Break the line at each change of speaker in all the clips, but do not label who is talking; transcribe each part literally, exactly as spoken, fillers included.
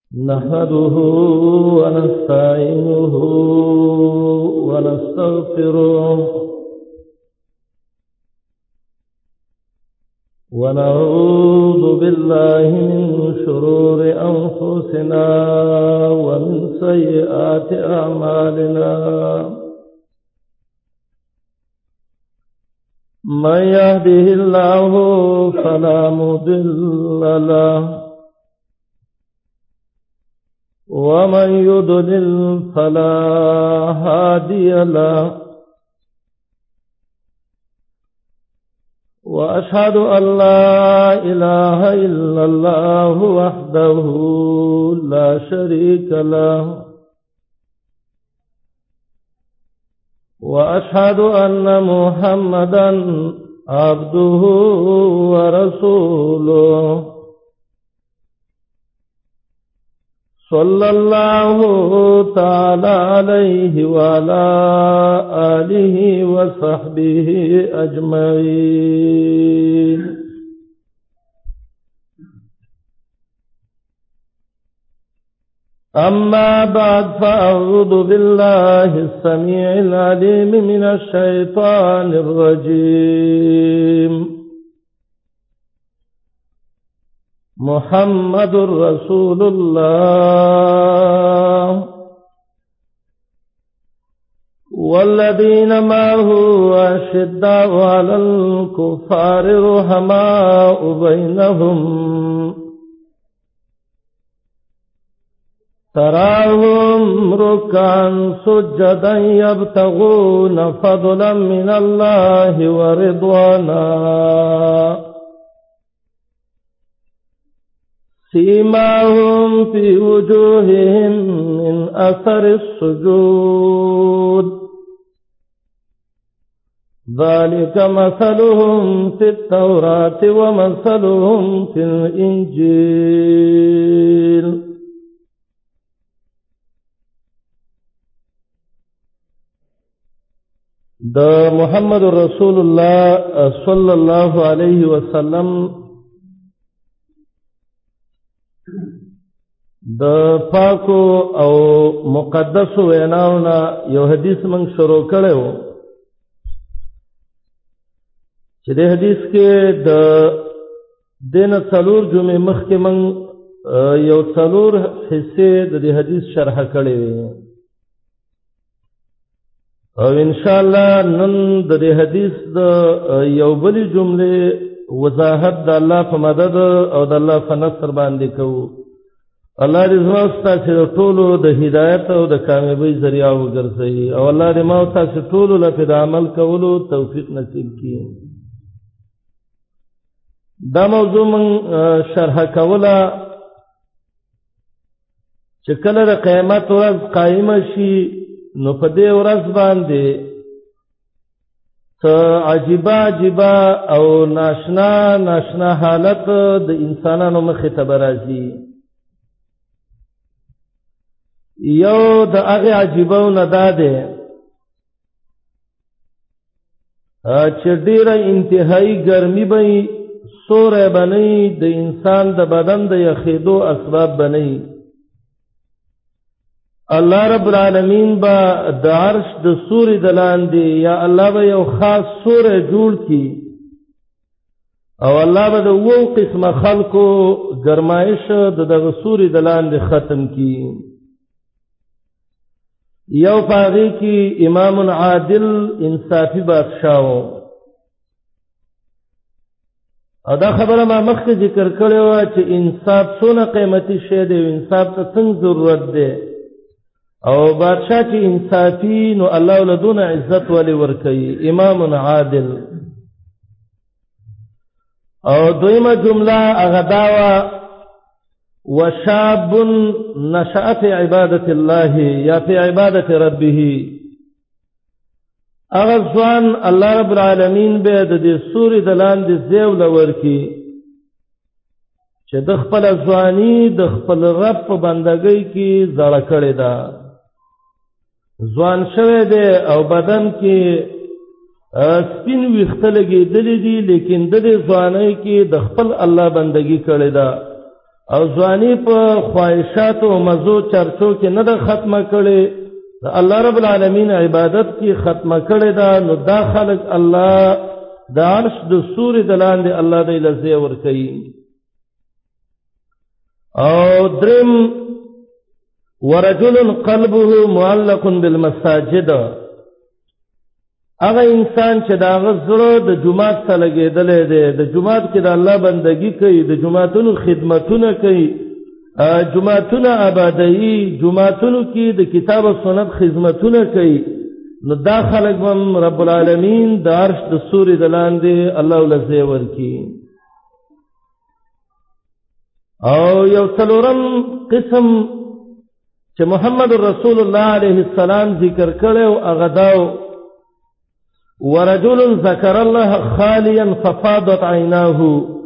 نحمده ونستعينه ونستغفره ونعوذ بالله من شرور أنفسنا ومن سيئات أعمالنا من يهده الله فلا مضل له ومن يضلل فلا هادي له وأشهد أن لا إله إلا الله وحده لا شريك له وأشهد أن محمدا عبده ورسوله صلى الله تعالى عليه وعلى آله وصحبه أجمعين أما بعد فأعوذ بالله السميع العليم من الشيطان الرجيم محمد رسول الله والذين معه أشداء على الكفار رحماء بينهم تراهم ركعا سجدا يبتغون فضلا من الله ورضوانا سيماهم في وجوههم من أثر السجود ذلك مثلهم في التوراة ومثلهم في الإنجيل دا محمد رسول الله صلى الله عليه وسلم د پاکو او مقدس ویناونا یو حدیث من شروع کړو چې د حدیث کې د دین څلور جمعې مخکې من یو څلور حصے د دې حدیث شرح کړې او ان شاء الله نن د دې حدیث د یو بلې جملې وضاحت د الله په مدد او د الله په نصر باندې کوو الله دې زما ستاسو ټولو د هدایت او د کامیابی ذریعہ وګرځي او الله دې ما او تاسو ټولو لپاره د عمل کولو توفیق نصیب کړي. دا موضوع من شرح کوله چې کله د قیامت ورځ قائم شي نو په دې ورځ باندې څه عجیبه عجیبه او ناشنا ناشنا حالت د انسانانو مخې ته راځي. یو د هغه عجیبو نه داده چې ډیره انتهایی ګرمي به سوره بنئ د انسان د بدن د یخېدو اسباب بنئ. الله رب العالمین با د عرش د سوري دلاندې یا الله به یو خاص سوره جوړ کی او الله به د وو قسمه خلقو گرمایش د دغه سوري دلاندې ختم کی. یو پاغی کی امام عادل انصافی بادشاہ او دا خبره ما مخکې ذکر کړی و چې انصاف څونه قیمتي شی دی او انصاف ته څنګه ضرورت دی او بادشاہ چې انصافی نو الله ولدون عزت ولی ورکوي امام عادل. او دویمه جمله هغه داوه وشاب نشأ في عبادة الله یا في عبادة ربه. اغزوان الله رب العالمین به د دې سوري دلان د زیو لور کی چې د خپل ځواني د خپل رب په بندګۍ کې زړه کړی دا ځوان شوه دی او بدن کې سپین ویختلګي دلی دي لیکن د دې ځواني کې د خپل الله بندگی کړی دا او ځواني په خواهشات او مزو چرچو کې نه د ختمه کړي الله رب العالمین عبادت کې ختمه کړي دا نو دا خلق الله د عرش د سوري د لاندې الله دې لزه ور کوي او درم ورجل قلبه معلق بالمساجد هغه انسان چې دا غزړه د جمعات سره لګیدلې ده د جمعات کې د الله بندگی کوي د جمعاتونو خدمتونه کوي جمعاتونه آبادی جمعاتونو کې د کتاب او سنت خدمتونه کوي نو دا خلق هم رب العالمین د عرش د سوري د لاندې الله ولزه ورکی او یو څلورم قسم چې محمد رسول الله علیه السلام ذکر کړو هغه داو ورجل ذکر الله خالیا ففاضت عیناه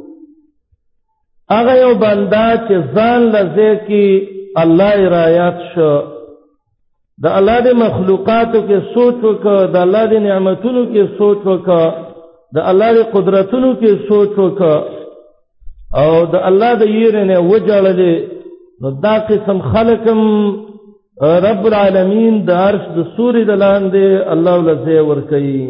هغه یو بندا چې ځان لزه کې الله رایات شو د الله د مخلوقاتو کې سوچ وکړه د الله د نعمتونو کې سوچ وکړه د الله د قدرتونو کې سوچ وکړه او د الله د یېرنه وجړلې نو دا قسم خلقم رب العالمین د عرش د سوري د لاندې الله ولزه ور کوي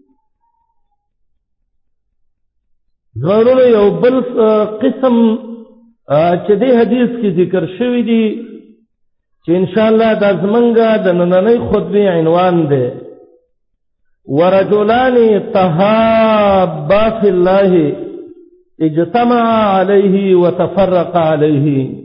ضروري یو بل قسم چې د حدیث کې ذکر شوی دی چې ان شاء الله د زمنګا د نننۍ خطبه عنوان دی ورجلان تحابا فی الله اجتمع علیه وتفرق علیه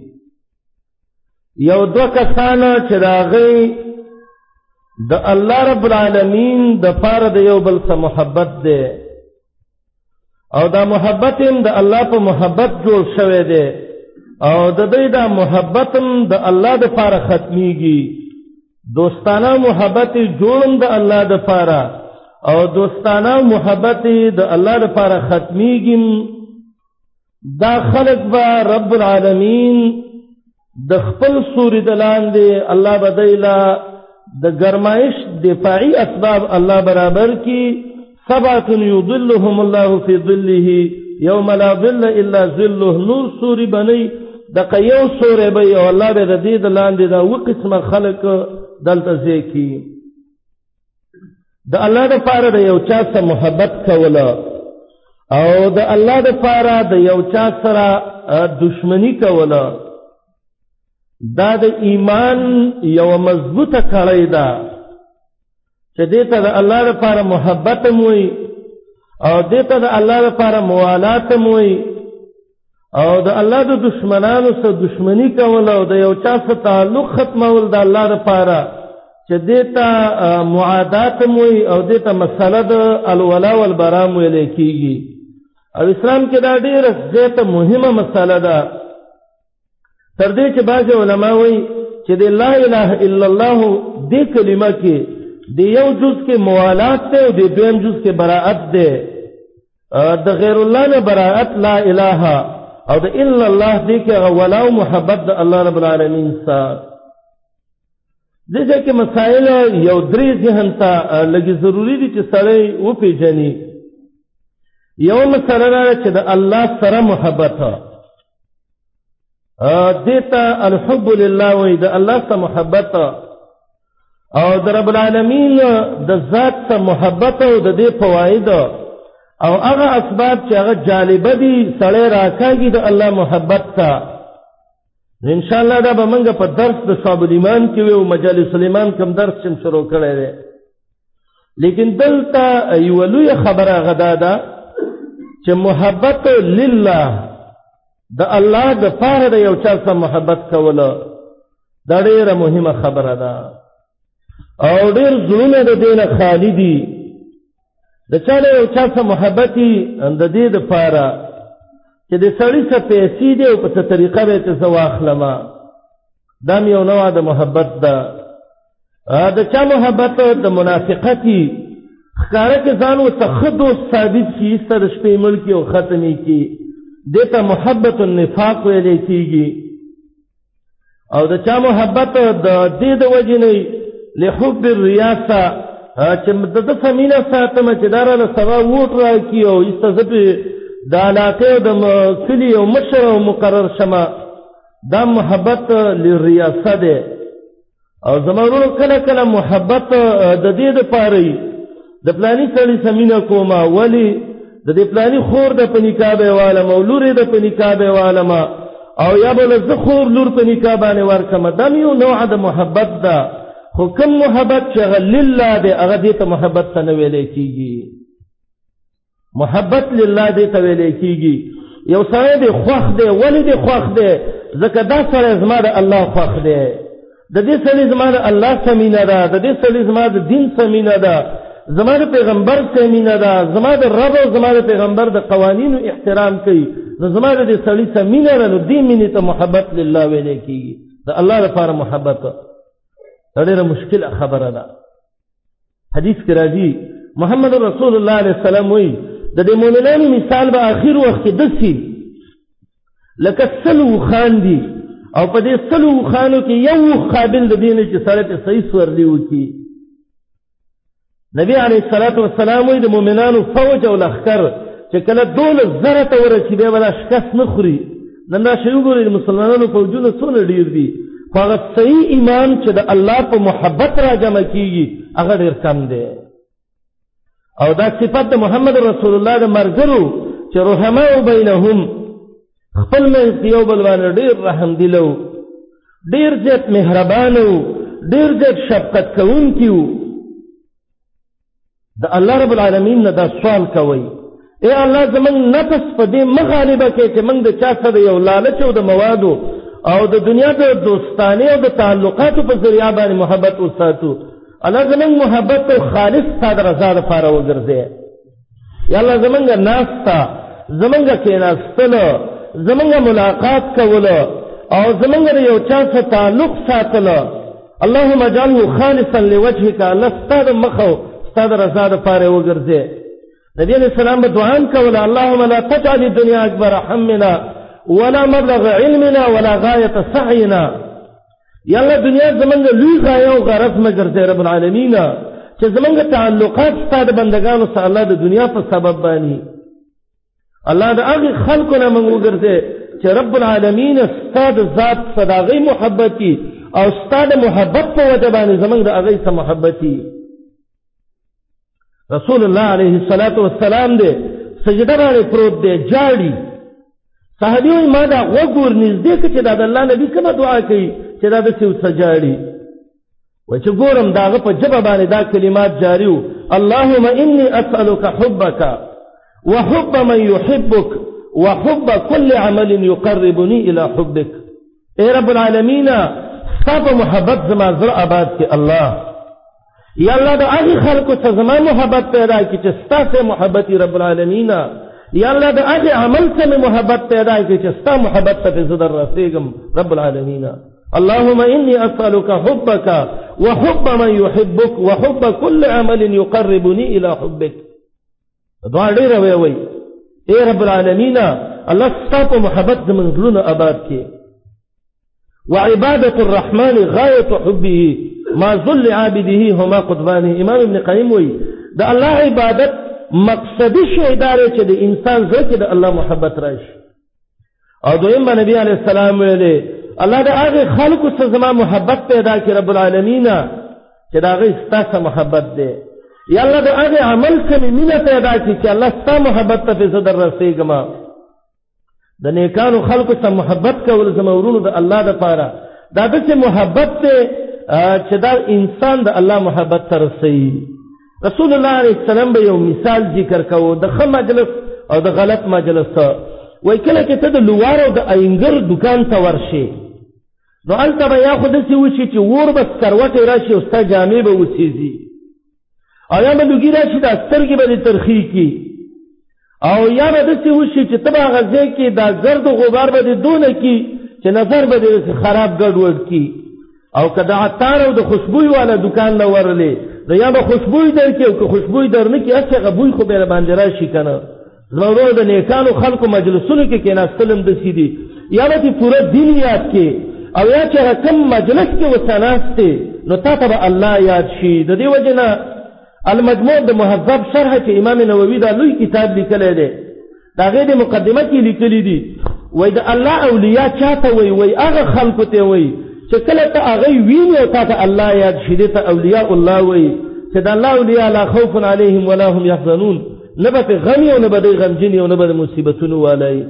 یو دو کسانه چې راغی د الله رب العالمین د پاره د یو بل سره محبت ده او دا محبت هم د الله په محبت جوړ شوی دی او د دې دا محبت هم د الله د پاره ختميږي دوستانه محبت جوړم د الله د پاره او دوستانه محبت د الله د پاره ختميږي دا خلق با رب العالمین د خپل سوري د لاندې الله بدایلا د گرمایش دفاعي اسباب الله برابر کی سبعه یظلهم الله فی ظله یوم لا ظل الا ظله نور سوري بنی د قیو سوري به او الله به د دې د لاندې دا و قسمه خلق دلته ځکي د الله د پاره د یو چا سره محبت کوله او د الله د پاره د یو چا سره دشمنی کوله دا د ایمان یو مضبوطه کړی دا چې دته د الله لپاره محبت موي او دته د الله لپاره موالات موي او د الله د دشمنانو سره دشمنی کول او د یو چا سره تعلق ختمول د الله لپاره چې دته معادات موي او دته مسله د الولا والبراء ویل کیږي او اسلام کې دا ډیره زیاته مهمه مسله ده تر دې چې بعض علما وایي چې د لا اله الا الله دې کلمه کې د یو جز کې موالات ده او د دویم جز کې براءت ده د غیر الله نه براءت لا اله او د الا الله دې کې ولا محبت د الله رب العالمین سره دغه کې مسائل یو درې ذهن ته لګي ضروری دي چې سره و پیژني یو مسله ده چې د الله سره محبت دیتا الحب لله وی د الله سره محبت او د رب العالمین د ذات سره محبت او د دې فواید او هغه اسباب چې هغه جالب دي سړی راکاږي د الله محبت ته ان شاء الله دا به موږ په درس د شعب الایمان کې او مجالس سلیمان کوم درس چې شروع کړی دی لیکن دلته یو لوی خبره غدا ده چې محبت لله د الله د پاره د یو چا سره محبت کوله دا ډیره مهمه خبره ده او ډیر زړونه د دینه خالی دي د چا له یو چا سره محبتي د دې د پاره چې د سړی څخه پیسې دی او په څه طریقه به ته زواخلما دا یو نوع د محبت ده د چا محبت د منافقتی ښکارا کې ځان او تخدو ثابت شي ستر شپې ملک او ختمي کی دیتا محبت النفاق ویلې کیږي او د چا محبت د دې د وجنې له حب الرياسه چې د فمینا ساتمه چې دراله سوا ووټ راکې او استزبه د علاقه د کلی او مشر او مقرر شمه دا محبت لریاسه ده او زمونږ کله کله محبت د دې د پاره د پلاني سړي سمینه کومه ولی د دې پلاني خور د پنیکابه والا مولوري د پنیکابه والا ما او یا بل زخور لور پنیکابه باندې ورکمه دم یو نوع د محبت ده خو کوم محبت چې لله ده هغه دې ته محبت څنګه ویلې کیږي محبت لله دې ته ویلې کیږي یو سره دې خوخ دې ولی دې خوخ دې زکه دا سره زما د الله خوخ دې د دې سړي زما د الله سمینه ده د دې سړي زما د دین سمینه ده زما د پیغمبر سمینه ده زما د رب او زما د پیغمبر د قوانینو احترام کوي نو زما د دې سړي سمینه ده نو دې مینې ته محبت لله ویلې کیږي د الله لپاره محبت ډېره مشکله خبره ده حدیث کې راځي محمد رسول الله علیه السلام وایي د دې مؤمنانو مثال به اخر وخت کې دسي لکه سلو خان دي او په دې سلو خانو کې یو قابل د دین چې سره ته صحیح سورلی وکي نبی علیه الصلاۃ والسلام د مؤمنانو فوج او لخر چې کله دولس زره ته ورسي به ولا شکست نه خوري نن دا شی وګورئ مسلمانانو فوجونه څونه ډیر دي هغه صحیح ایمان چې د الله په محبت را جمع کیږي هغه ډیر کم دی او دا صفات د محمد رسول الله د مرګرو چې رحماء بینهم خپل مې یو بل باندې ډیر رحم دلو ډیر زیات مهربانو ډیر زیات شفقت کوونکیو د الله رب العالمین نه دا سوال کوي اے الله زمنګ نفس په دې مغالبه کې چې موږ د چا سره یو لالچ او د موادو او د دنیا د دوستانه او د تعلقاتو په ذریعہ باندې محبت وساتو الله زمنګ محبت او خالص ستاسو رضا لپاره وګرځي یا الله زمنګ ناستا زمنګ کې ناستل زمنګ ملاقات کول او زمنګ یو چا سره تعلق ساتل اللهم اجعله خالصا لوجهك الله ستاسو مخو ستاسو رضا لپاره وګرځي نبی علیہ السلام بدعا کوله اللهم لا تجعل الدنيا اكبر همنا ولا مبلغ علمنا ولا غايه سعينا یا الله دنیا زمونږ لوی غایه او غرض مګرځي رب العالمین چې زمونږ تعلقات ستاسو بندگانو سره الله د دنیا په سبب باندې الله د هغه خلقو نه موږ وګرځي چې رب العالمین ستاسو ذات صداغي محبتي او ستاسو محبت په وجه باندې زمونږ د هغه سره محبتي رسول الله علیه الصلاۃ والسلام دې سجده باندې پروت دی جاړي صحابي ما دا وګور نږدې کې چې د الله نبی کومه دعا کوي چې دا د څه سجاړي و چې ګورم داغه په جبه باندې دا کلمات جاریو اللهم اني اسالك حبك وحب من يحبك وحب كل عمل يقربني الى حبك اے رب العالمین ستاسو محبت زما زړه آباد کې الله یا الله د هغه خلکو څخه زما محبت پیدا کی چې ستاسو محبت رب العالمین یا الله د هغه عمل څخه محبت پیدا کی چې ستاسو محبت ته زړه رسېږم رب العالمین اللهم اني اسالك حبك وحب من يحبك وحب كل عمل يقربني الى حبك دعا ډیر وی وی اے رب العالمین الله ستاسو محبت زموږ زړونه آباد کی وعباده الرحمن غايه حبه ما ذل عابده هما قطبانه امام ابن قیم وی د الله عبادت مقصدی شی ادارې چې د انسان زړه کې د الله محبت راشي او دویم نبی علیہ السلام ویلي الله د هغه خلقو سره زما محبت پیدا کړي رب العالمین چې دا هغه ستاسو محبت دی یا الله د هغه عمل سره مینه پیدا کړي چې الله ستاسو محبت ته زړه رسېږم د نیکانو خلقو سره محبت کول زما ورونو د الله د پاره دا د محبت ته چې دا انسان د الله محبت سره رسېږي رسول الله علیه السلام به یو مثال ذکر کوو د ښه مجلس او د غلط مجلس وای کله چې ته د لوار او د اینګر دکان ته ورشي نو هلته به یا خو داسې وشي چې ور به سکروټې راشي او ستا جامې به وسېځي او یا به لوګي راشي دا سترګې به دې ترخې کړي او یا به داسې وشي چې ته به هغه ځای کې دا ګرد غبار به دې دونه کړي چې نظر به دې خراب ګډوډ کړي او که د عطار او د خوشبوی والا دکان نه ورلې د یا به خوشبوی درکې او که خوشبوی در نه کړي هسې بوی خو به باندې راشي که نه زما ورور د نیکانو خلقو مجلسونو کې کېناستل هم داسې دي یا به دې پوره دین یاد کې او یا چې هغه کوم مجلس کې ورته ناست دی نو تا ته به الله یاد شي د دې وجې نه المجموع د مهذب شرح چې امام نووي دا لوی کتاب لیکلی دی د هغې د مقدمه کې لیکلي دي وای د الله اولیاء چاته وای وای هغه خلکو ته وای چې کله ته هغه ویني او ته الله یاد شې ته اولیاء الله وای چې د الله اولیاء لا خوف علیهم ولا هم يحزنون نه به غم او نه به غمجن او نه به مصیبتونو والای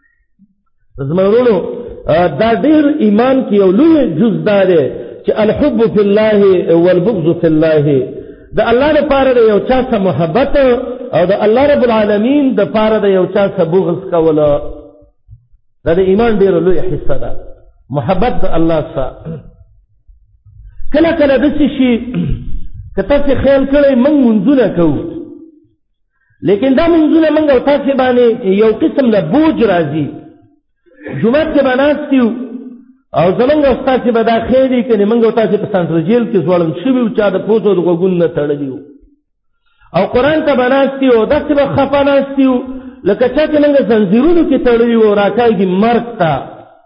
زمونږ دا ډیر ایمان کې یو لوی جز ده چې الحب فی الله والبغض فی الله د الله لپاره د یو چا سره محبت او د الله رب العالمین د لپاره د یو چا سره بغض کول دا د ایمان ډیر لوی حصہ ده محبت د الله سره کله کله د څه شي کته څه خیال کړئ موږ منځونه کوو لیکن دا منځونه موږ او تاسو باندې یو قسم له بوج راځي جمعه کې بناستیو او زمونږ استاد چې به دا خیری کني موږ او تاسو په سنټرل جیل کې ځوړم شوي او چا د پوتو د غوګون نه تړلیو او قران ته بناستیو داسې به خفه ناستیو لکه چا چې موږ زنجیرونو کې تړلیو راکایږي مرګ ته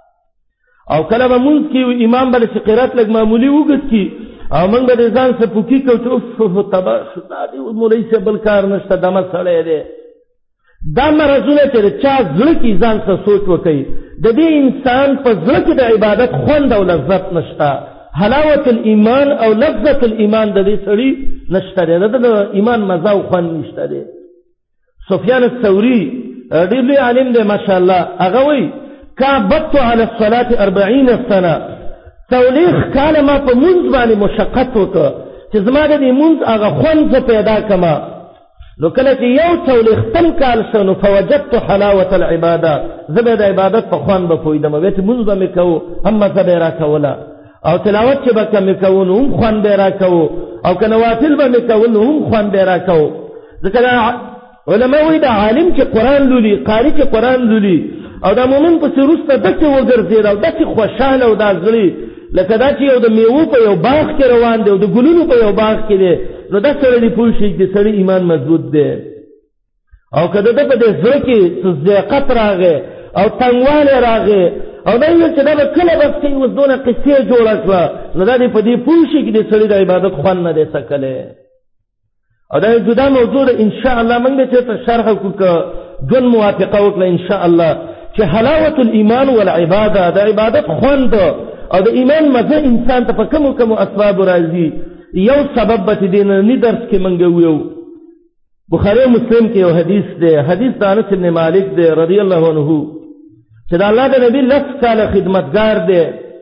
او کله به مونږ کې امام بل چې قرات لګ معمولی وګت کی او موږ به ځان څخه پوکي کوو او تبا شتا دی مولوی څه بل کار نشته دمه سړی دی دا مرزونه چې چا زړه کې ځان څه سوچ وکړي د دې انسان په زړه کې د عبادت خوند او لذت نشته حلاوت الایمان او لذت الایمان د دې سړي نشته د ایمان مزه او خوند نشته دی سفیان الثوری ډېر لوی عالم دی ماشاءالله هغه وایي كابدت على الصلاة أربعين سنة تولیخ کاله ما په منځ باندې مشقت وکړه چې زما د دې منځ هغه خوند پیدا کما نو کله چې یو تولیخ تل کال شنو فوجدت حلاوة العبادة زبې د عبادت په خوند به پویدم وې چې منځ به مې کوو هم زبې را کوله او تلاوت چې به کم کوو نو هم خوند به را کوو او که نوافل به مې کوو نو هم خوند به را کوو ځکه علماء وایي د عالم چې قرآن لولي قاری چې قرآن لولي او دا مومن په سروسته دته وګرځي او دته خوشاله او دا زړی لکه دا چې یو د میوه په یو باغ کې روان دی او د ګلونو په یو باغ کې دی نو دا سره دی پوه شي چې سړی ایمان مضبوط دی او کله د په دې زړه کې ذیقت راغی او تنګواله راغی او دا یو چې دا کله بس کې وځونه قصې جوړه کړه نو دا دی په دې پوه شي چې سړی د عبادت خوان نه دی سکله او دا جدا موضوع ان شاء الله موږ به ته شرح وکړو جن موافقه وکړه ان شاء الله چې حلاوت الایمان والعباده د عبادت خوند او د ایمان مزه انسان ته په کوم کوم اسباب راځي یو سبب به دین نه درس کې منګو یو بخاری مسلم کې یو حدیث دی حدیث د انس بن مالک دی رضی الله عنه چې د الله د نبی لس کاله خدمتگار دی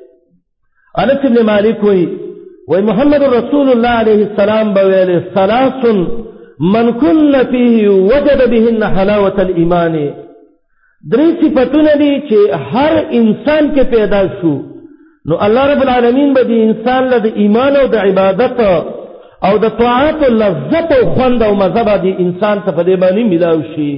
انس بن مالک وی وی محمد رسول الله علیه السلام بویل ثلاث من كن فيه وجد بهن حلاوة الایمان درې صفاتونه دي چې هر انسان کې پیدا شو نو الله رب العالمین به دې انسان له ایمان او د عبادت او د طاعت او لذت او خوند او مزه به دې انسان ته په دې باندې ملاوي شي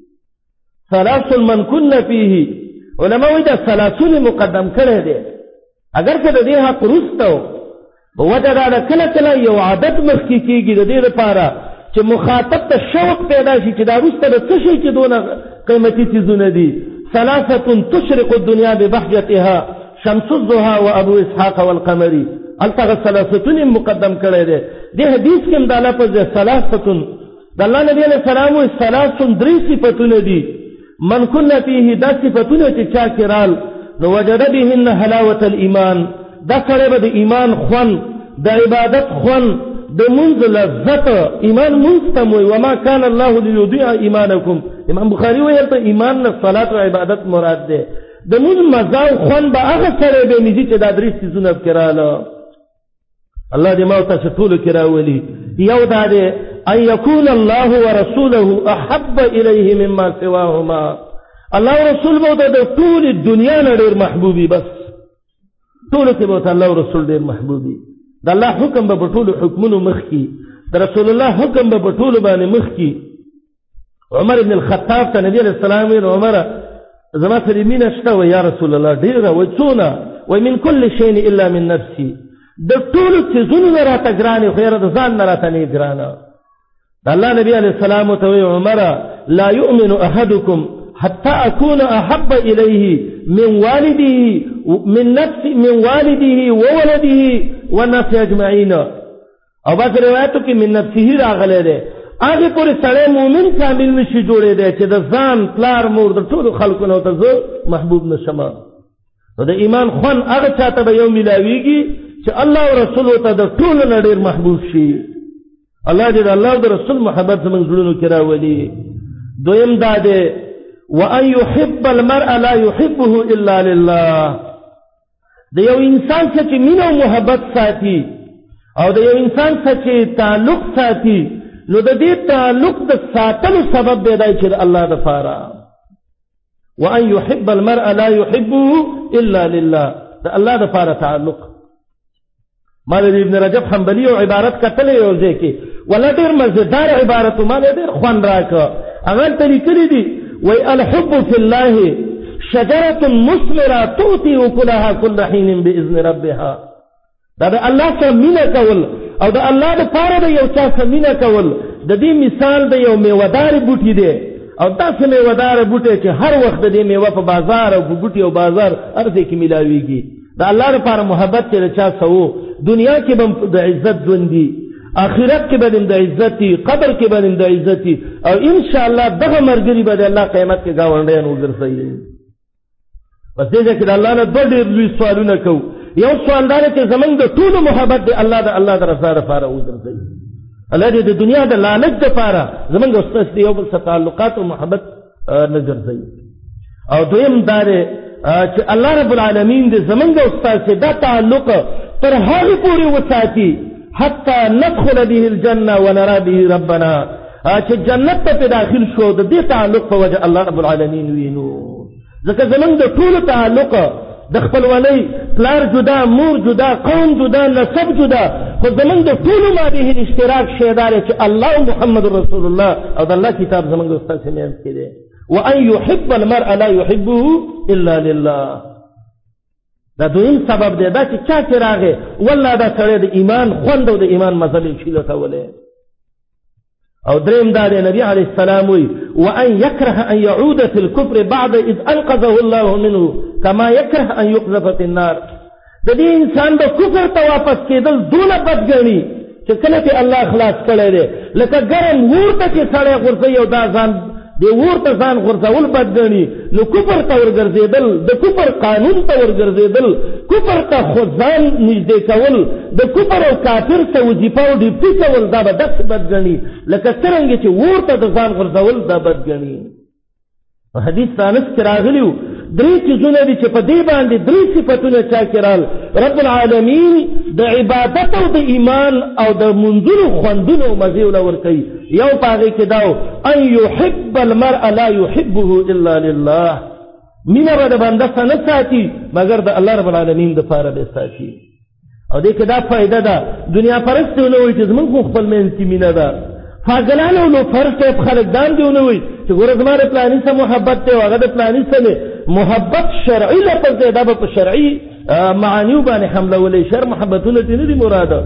ثلاث من كن فيه علماء دا ثلاثون مقدم کړي دي اگر که د دې حق رستو وجه دا کله کله یو عادت مخکې کیږي د دې لپاره چې مخاطب ته شوق پیدا شي چې دا رسته د څه شي چې دونه قیمتي چیزونه دي ثلاثه تشرق الدنيا ببهجتها شمس الضحى وابو اسحاق والقمري التغ ثلاثه مقدم کړي دي د حدیث کې د لفظ ثلاثه د الله نبی علیہ السلام او ثلاثه درې صفاتونه دي من كن فيه دا صفاتونه چې چا کړال نو وجد بهن حلاوه الايمان دا سره به د ایمان خوان د عبادت خوان د منځ لذت ایمان مستموي وما كان الله ليضيع ايمانكم امام بخاری ویل ته ایمان نه صلات او عبادت مراد ده د منځ مزه خوان به هغه سره به نږدې چې د درې سيزونه کړاله الله دې ما ته ټول کراولي یو دا ده ان يكون الله ورسوله احب اليه مما سواهما الله رسول به د ټول دنیا نه ډېر محبوبي بس ټول کې به الله رسول ډېر محبوبي د الله حکم به ټول حکمونو مخ کی د رسول الله حکم به ټول باندې مخ کی عمر بن الخطاب ته نبی علیہ السلام ویل عمر زما سره مینه شته و یا رسول الله ډیره و څونه و من كل شيء الا من نفسي د ټول څه راته ګرانه خو یره د ځان نه راته نه ګرانه د الله نبی علیہ السلام ته وی عمر لا يؤمن احدكم حتى اكون احب اليه من والده من نفسه من والده وولده والناس اجمعين او بعض روایتو کې من نفسه راغله ده هغه پورې سړی مؤمن کامل نشي جوړېدی چې د ځان پلار مور د ټولو خلکو نه ورته زه محبوب نشم. نو د ایمان خوند هغه چاته به یو میلاویږي چې الله او رسول ته د ټولو نه ډېر محبوب شي. الله دې د الله او د رسول محبت زموږ زړونو کې راولي. دویم دا دی وأن يحب المرء لا يحبه إلا لله. د یو انسان سره چې مینه او محبت ساتي او د یو انسان سره چې تعلق ساتي نو د دې تعلق د ساتلو سبب دی چې الله د پاره. وأن يحب المرء لا يحبه إلا لله. د الله د پاره تعلق. مال ابن رجب حنبلی او عبارت کتلې یو ځکه ولا ډېر مزیدار عبارت مال ډېر خوان راکا. هغه طریقې دي وی الحب في الله شجرة مثمرة تؤتي أكلها كل حين بإذن ربها. دا د الله سره مینه کول او د الله د پاره د یو چا سره مینه کول د دې مثال د یو میوهدار بوټي دی او داسې میوهدار بوټي چې هر وخت د دې میوه په بازار او په بوټي او بازار هر ځای کې ملاويږي. د الله لپاره محبت چې چا سوو دنیا کې به د عزت ژوند دي، آخرت کې به د عزت دي، قبر کې به د عزت دي او ان شاء الله دغه مرګري به د الله قیامت کې گاونډیان وګرځي. پس دې کې د الله نه دوه ډېر لوی سوالونه کوو. یو سوال دا چې زمونږ د ټولو محبت د الله د الله د رضا لپاره وګرځي. الله دې د دنیا د لعنت لپاره زمونږ استاد دی یو بل سره تعلقات او محبت نه ګرځي. او دویم دا چې الله رب العالمین دې زمونږ استاد سره دا تعلق تر هغه پورې وساتي حتى ندخل به الجنه ونرى به ربنا، چې جنت ته داخل شو د دې تعلق په وجه الله رب العالمین وینو. ځکه زمونږ د ټولو تعلق د خپلوالۍ پلار جدا، مور جدا، قوم جدا، نسب جدا، خو زمونږ د ټولو ماده اشتراک شی دا چې الله او محمد رسول الله او د الله کتاب زمونږ استاد سمېم کې دی. وأن يحب المرء لا يحبه إلا لله. دا دویم سبب دی دا چې چا چې راغی والله دا سړی د ایمان خوند او د ایمان مزه شي لټولی. او دریم دا دی نبی علیه السلام وی وأن يكره أن يعود في الكفر بعد إذ أنقذه الله منه كما يكره أن يقذف في النار. د دې انسان د کفر ته واپس کېدل دونه بد ګڼي چې کله چې الله خلاص کړی دی لکه ګرم اور ته چې سړی غورځوي او دا ځان د اور ته ځان غورځول بد ګڼي نو کفر ته ورګرځېدل، د کفر قانون ته ورګرځېدل، کفر ته خو ځان نږدې کول، د کفر او کافر ته وظیفه او ډیوټي کول دا به داسې بد ګڼي لکه څرنګه چې اور ته د ځان غورځول دا بد ګڼي. حدیث انس کې راغلی و درې چیزونه دي چې په دې باندې درې صفتونه چا کې رال رب العالمین د عبادت او د ایمان او د منځونو خوندونو مزې ولا ورکوي. یو پاغې کې داو ان يحب المرء لا يحبه الا لله. مینه به د بنده سره نه ساتي مګر د الله رب العالمین د پاره به ساتي. او دې کې دا فائدہ ده دنیا پرستونه وایي چې زمونږ خپل منځ کې مینه ده. فاضلانو نو فرض خلک دان دیونه وایي چې ګوره زما د پلاني سره محبت دی او هغه د پلاني سره محبت شرعي لفظ دی دا به په شرعي معانیو باندې حملولی. شر محبتونه دې نه دي مراده.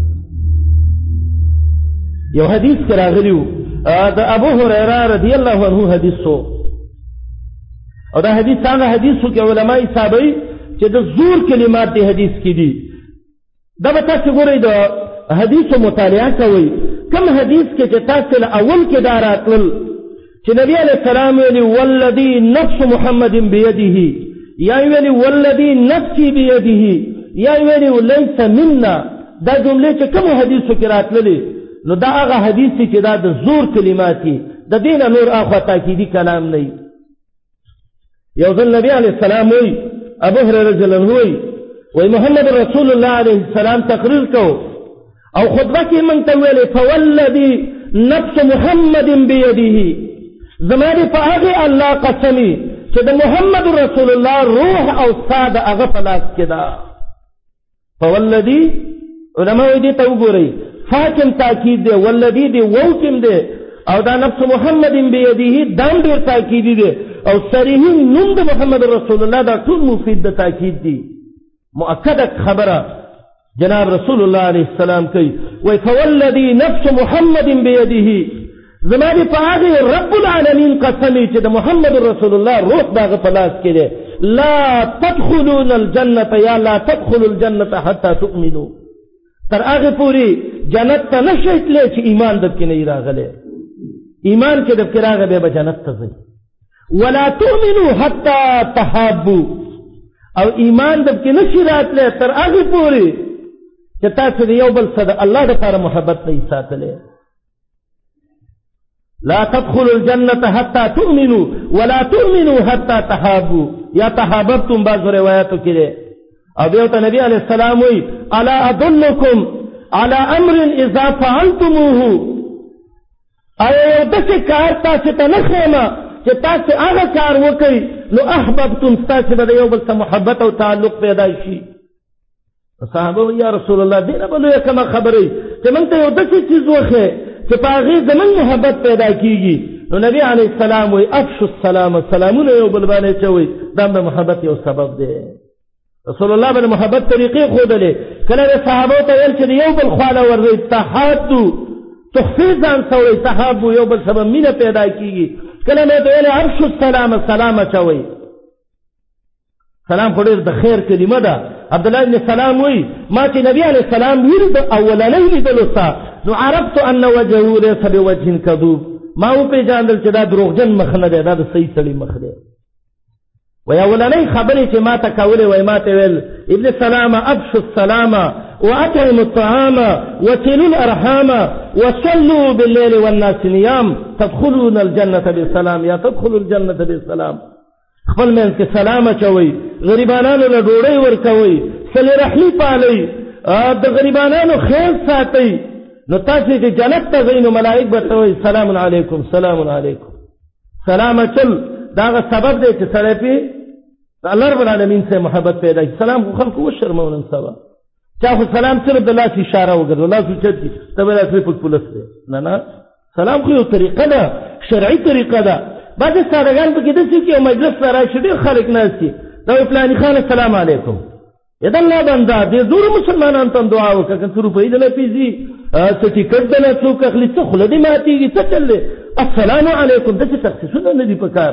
یو حدیث کې راغلی و د ابو هريره رضی الله عنه حدیث وو او دا حدیث څنګه حدیث وو کې علماء حسابي چې د زور کلمات دی حدیث کې دي. دا به تاسو ګورئ د حدیث مطالعه کوئ کوم حدیث کې چې تاسو له اول کې دا راتل چې نبی علیہ السلام ویلي والذي نفس محمد بيده یا ویلي والذي نفسي بيده یا ویلي ليس منا. دا جملې چې کوم حدیثو کې راتللې نو دا هغه حدیث چې دا د زور کلمات دي د دین نور اخوا تاکیدی کلام نه. یو ځل نبی علیہ السلام وی ابو هريره رضی الله عنه وی وی محمد رسول الله علیه السلام تقریر کو او خطبه کې مونږ ته ویلې فوالذي نفس محمد بيده زمانه په هغه الله قسمی چې د محمد رسول الله روح او ساده هغه په لاس کې ده. فوالذي علماء دې ته وګورئ فاکم تاکید دی والذي دی ووکم دی او دا نفس محمد بيده دام ډیر تاکید دی او صریح نوم د محمد رسول الله دا ټول مفید د تاکید دی. مؤکد خبره جناب رسول الله علیه السلام کوي وی فوالذي نفس محمد بيده زمانه په هغه رب العالمین قسمی چې د محمد رسول الله روح داغه په لاس کې دی. لا تدخلون الجنه یا لا تدخلوا الجنه حتى تؤمنوا. تر هغه پوری جنت ته نشئ تللی چې ایمان درکې نه راغلی. ایمان کې د فراغ به جنت ته ځي. ولا تؤمنوا حتى تحابوا او ایمان د کې نشي راتله تر هغه پورې چې تاسو د یو بل سره الله لپاره محبت نه ساتلې. لا تدخلوا الجنة حتى تؤمنوا ولا تؤمنوا حتى تحابوا یا تحاببتم بعض روایاتو کې ده. او بیا ته نبی علیہ السلام وی الا ادلکم على امر اذا فعلتموه ایا یو داسې کار تاسو ته نه ښیم چې تاسو هغه کار وکړئ نو احببتم تاسو به د یو بل سره محبت او تعلق پیدا شي. صحابه یا رسول الله دینه بلو کومه خبرې چې موږ ته یو داسې چیز وخه چې په هغې زموږ محبت پیدا کیږي. نو نبی علیه السلام وی افشوا السلام سلامونه یو بل باندې چوي دا د محبت یو سبب دی. رسول الله باندې محبت طریقې ښودلې. کله د صحابو ته ویل چې یو بل خواله ورځئ تحادو تخفي ځان سوئ تحابو یو بل سبب مینه پیدا کیږي. کله مې ته ویل افشوا السلام سلام اچوئ. سلام خو ډېر د خیر کلمه ده. عبدالله بن سلام وی ما چې نبی علیه السلام ویل د اولنۍ لیدلو ستا نو عرفت ان وجهه ليس بوجه كذوب ما وپېژاندل چې دا دروغجن مخ نه دی دا د صحیح سړي مخ دی. وی اولنۍ خبرې چې ما ته کولې وی ما ته ویل ابن سلام ابشوا السلام واطعموا الطعام وصلوا الارحام وصلوا بالليل والناس نيام تدخلون الجنة بسلام یا تدخلوا الجنة بسلام. خپل منځ کې سلام اچوئ، غریبانانو له ډوډۍ ورکوئ، صلې رحمي پالئ، د غریبانانو خیر ساتئ. نو تاسو چې جنت ته ځئ نو ملائک به ته وایي سلام علیکم سلام علیکم. سلام اچل دا هغه سبب دی چې سړی پې د الله رب العالمین سره محبت پیدا کړي. سلام خو خلکو وشرمو نن سبا چا خو سلام صرف د لاس اشاره وګرځو لاس اوچت دي ته به داسې پک پولس دی. نه نه سلام خو یو طریقه ده شرعي طریقه ده. بعضې سادهګان پکې داسې کې یو مجلس ته راشي ډېر خلک ناست دي دا وایي فلاني خان السلام علیکم یا د الله بنده دې زورو مسلمانانو ته دعا وکړه که څه روپۍ دله پیځي څه ټیکټ دله څوک اخلي څه خوله دې ماتېږي څه چل دی السلام علیکم داسې تخصیصونه نه دي په کار.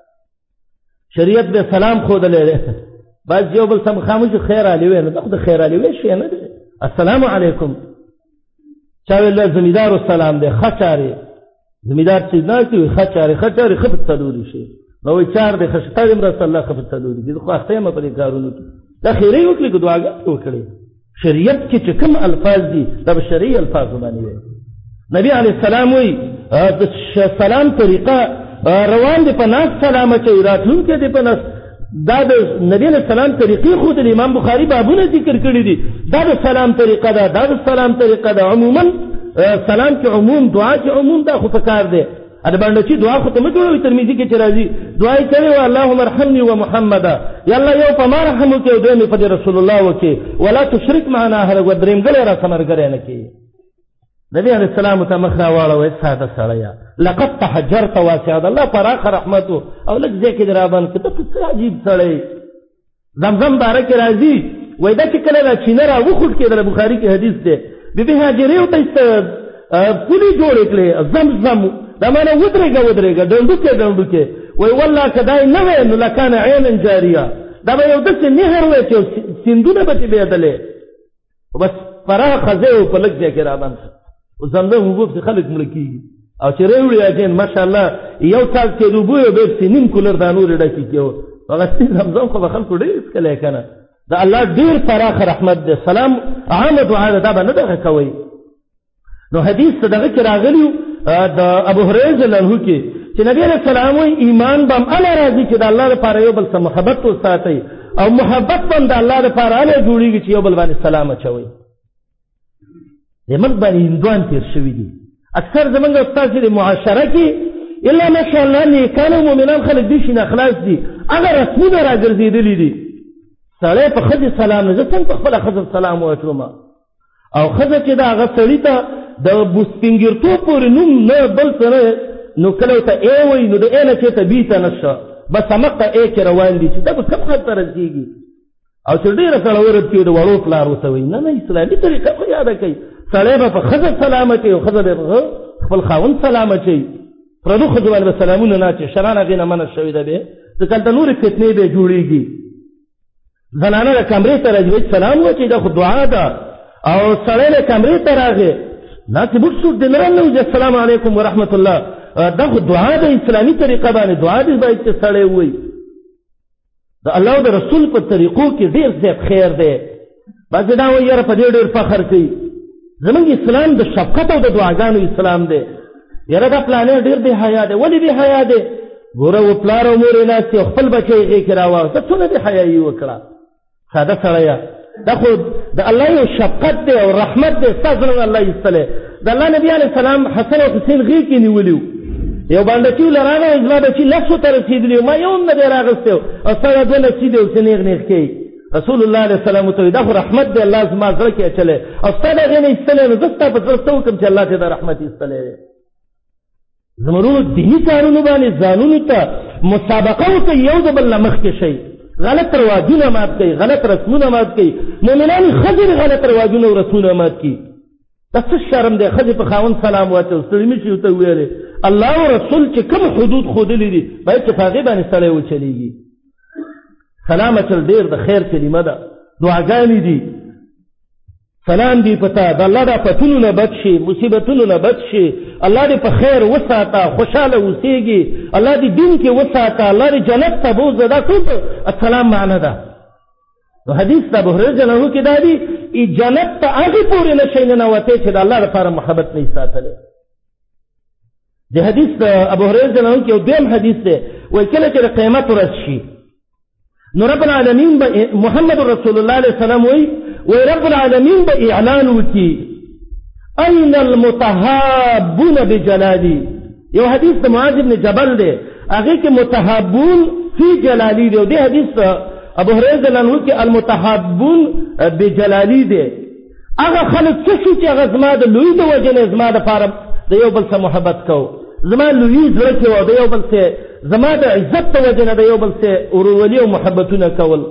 شریعت به سلام ښودلی دی. بعض یو بل سم خاموش خیر علي وی نو دا خو د خیر علي وی شی نه دی. السلام علیکم چا ویل زمیدار السلام دی ښه چارې زمیدار چې ناست وي ښه چارې ښه چارې ښه په څلوري شي نو وایي چار دی ښه شته دې مرسته الله ښه په څلوري دي خو اخته یم په دې کارونو کې دا خیرې وکړي که دعاګانې وکړي. شریعت کې چې کوم الفاظ دي دا به شرعي الفاظ باندې وي. نبی علیه السلام وایي د سلام طریقه روان دی په ناس سلام اچوي راتلونکی دی په ناس دا د نبی علیه السلام طریقې ښودلې. امام بخاري بابونه ذکر کړي دي دا د سلام طریقه ده دا د سلام طریقه ده. عموما سلام کې عموم دعا کې عموم دا خو په کار دی. اده باندې چې دعا خو ته مه جوړوي ترمذي کې چې راځي دعا یې کړې وه اللهم ارحمني ومحمدا یا الله یو په ما رحم وکړي او دویم په دې رسول الله وکړي ولا تشرک معنا احد و درېمګلی را ثمرګری نه کړي. نبی علیه السلام ته مخ راواړوئ ساده سړیه لقد تحجرت واسعه د الله پراخه رحمت او لږ ځای کې دې راباندې کړه ته څه عجیب سړی. زمزم باره کې راځي وایي دا چې کله دا چینه را وخوټ کېدله بخاري کې حدیث دی بیبي هاجرې ورته پولې جوړې کړې زمزم دا معنی ودرېږه ودرېږه ډنډوکې ډنډوکې وایي والله که دا یې نه وی نو لکان عینا جاریه دا به یو داسې نهر وی چې سیندونه به چې بېدلې بس پراخه ځای و په لږ ځای کې رابند زمزم اوبه پسې خلک مړه کېږي او چې راوړي اجین ماشاءالله یو څاڅ کې د اوبو یو بیا پسې نیم کولر دا نورې ډکې کېو هغه زمزم خو به خلکو ډېر څکلی که نه دا الله ډېر پراخه رحمت دی. سلام عامه دعا ده دا به نه دغه کوئ. نو حدیث ته دغه کې راغلي د ابو هریره رضی الله عنه کې چې نبی علیه السلام وایي ایمان به همهله راځي چې د الله لپاره یو بل سره محبت وساتئ او محبت به هم د الله لپاره هله جوړېږي چې یو بل باندې سلام اچوئ. د ملک باندې هندوان تېر شوي دي اکثر زمونږ استاد چې د معاشره کې الا ماشاءالله نیکان او مؤمنان خلک دي شي نه خلاص دي هغه رسمونه راګرځېدلي دي. سړی په ښځې سلام نه زه څنګه په خپله ښځه سلام واچوم او ښځه چې د هغه سړي ته د بوسپینګرتوب پورې نوم نه بل څه نه نو کله ورته ای وایي نو د ای نه چېرته بي ته نه شه بس همغه ای کې روان دي چې دا به کوم حد ته رسېږي او چې ډېره سړه ورد کړي د وړو پلار ورته وایي نه نه اسلامي طریقه خو یاده کوي. سړی به په ښځه سلام اچوي او ښځه به خپل خاوند سلام اچوي. پردو ښځو باندې به سلامونه نه اچوي شرعاً هغې نه منع شوې ده بې ځکه هلته نورې فتنې به جوړېږي. زنانه د کمرې ته راځي سلام وکړي دا خو دعا ده او سړی له کمرې ته راغی ناسې بوټ سوټ دې نه راننوځي السلام علیکم ورحمت الله دغه دعا د اسلامي طریقه باندې دعا دې باید چې سړی ووایي د الله او د رسول په طریقو کې ډېر زیات خیر دی. بعضې دا وایي یاره په دې ډېر فخر کوي. زمونږ اسلام د شفقت او د دعاګانو اسلام دی. یاره دا پلانې ډېر بې حیا دی. ولې بې حیا دی؟ ګوره و پلار او مور یې ناست او خپل بچی یې غېږ کې راواغسته، څونه بې حیایي وکړه. ساده سړیه دا خو د الله یو شفقت دی او رحمت دی. ستا زړه الله ایستلی. د الله نبي علیه السلام حسن او حسین غېږ کې نیولي وو. یو بانډچي له راغی، زما بچي لسو ته رسېدلي وو، ما یو هم نه دی راغستی او ستا دا دوه لسي دی اوسې نیغ نیغ کوي. رسول الله علیه السلام ورته وایي دا خو رحمت دی، الله زما زړه کې اچولی او ستا د هغې نه ایستلی، نو زه ستا په زړه څه وکړم چې الله ته دا رحمت ایستلی دی. زمرونو دیني کارونو باندې ځانونو ته مسابقه وکړئ، یو د بل نه مخکې شئ. غلط رواجونه مات کوي، غلط رسمونه مات کوي. مؤمنانې ښځې غلط رواجونه او رسمونه مات کوي. دا څه شرم دی؟ ښځې په خاوند سلام واچو، ستړي مه شي ورته وویلې. الله او رسول چې کوم حدود ښودلي دي باید چې په هغې باندې سړی وچلېږي. سلام اچل ډېر د خیر کلمه ده، دعاګانې دي. سلام دی پتا د الله د آفتونو نه بچ شي، مصیبتونو نه بچ شي، الله دې په خیر وساته، خوشحاله اوسېږي، الله دې دین کې وساته، الله دې جنت ته بوځه. دا ټول السلام معنی ده. نو حدیث د ابوهریره رضی الله عنه کې دا دي جنت ته هغې پورې نه شئ ننوتی چې د الله لپاره محبت نه یې ساتلی. د حدیث د ابوهریره رضی الله عنه کې یو دویم حدیث دی، وایي کله چې د قیامت ورځ شي نو رب العالمین به محمد رسول الله علیه السلام وایي وی رب العالمین به اعلان وکي این المتحابون بجلالی. یو حدیث د معاذ بن جبل دی، هغې کې متحابون فی جلالی دی. دې حدیث ابوهریره رضی الله عنه کې المتحابون بجلالی دی. هغه خلک څه شو چې هغه زما د لوی د وجې نه زما دپاره د یو بل سره محبت کو، زما لوی زړه کې و د یو بل سره زما د عزت د وجې نه د یو بل سره ورورولي او محبتونه کول.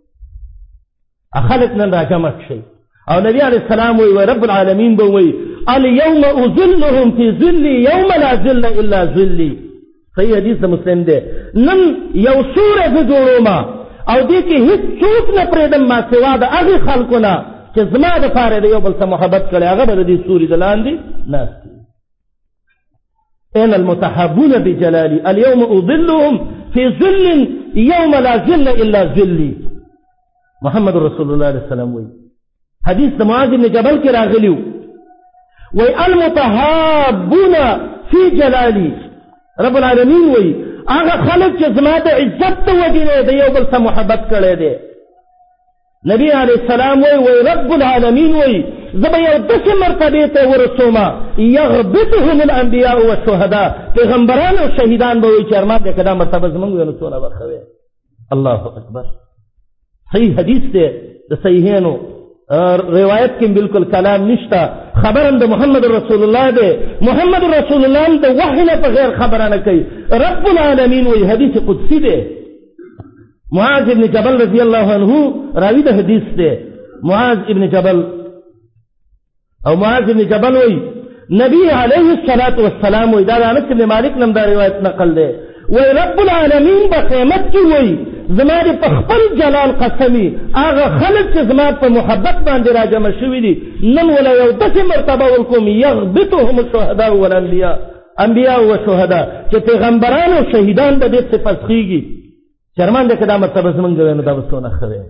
خلق نن راجمع شي او نبی علیہ السلام وی رب العالمین به وی الیوم اذلهم فی ظلی یوم لا ظل الا ظلی. صحیح حدیث مسلم دی. نن یو سوره زه جوړوم او دې کې هیڅ څوک نه پرېږدم ما سوا د هغې خلکو نه چې زما دپاره د یو بل سره محبت کړی، هغه به د دې سورې د لاندې ناست وي. این المتحابون بجلالی الیوم اذلهم فی ظل یوم لا ظل الا ظلی. محمد رسول الله علیه السلام وی حدیث د معاذ بن جبل کې راغلی وی المتحابون فی جلالی. رب العالمین وی هغه خلک چې زما د عزت د وجې نه د یو بل سره محبت کړی دی. نبی علیه السلام وی وی رب العالمین وی زه به یو داسې مرتبې ته ورسوم یغبطهم الانبیاء والشهداء. پیغمبران او شهیدان به وی چې ارمان دی که دا مرتبه زمونږ وی نو څونه به ښه وی. الله اکبر. صحیح حدیث دی د صحیحینو، روایت کې بالکل کلام نشته. خبرم د محمد رسول الله دی. محمد رسول الله د وحی نه په غیر خبره نه کوي. رب العالمین وی حدیث قدسی دی. معاذ ابن جبل رضی الله عنه راوی د حدیث دی. معاذ ابن جبل او معاذ ابن جبل وی نبی علیه الصلاة والسلام وی دا انس ابن مالک نم دا روایت نقل دی. وی رب العالمین په قیامت کې وی زما د په خپل جلال قسمی هغه خلک چې زما په محبت باندې راجمع شوي دي نن ولا یو داسې مرتبه ورکوم یغبطهم الشهداء والانبیاء، انبیاء و شهدا چې پیغمبران او شهیدان به دې څه فسخېږي. شرمان دی که دا مرتبه زمونږ وی نو دا به څونه ښه وی.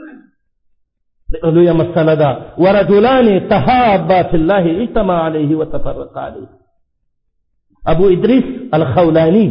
لویه مسله ده. ورجلان تحابا فی الله اجتمع علیه وتفرقا علیه. ابو ادریس الخولانی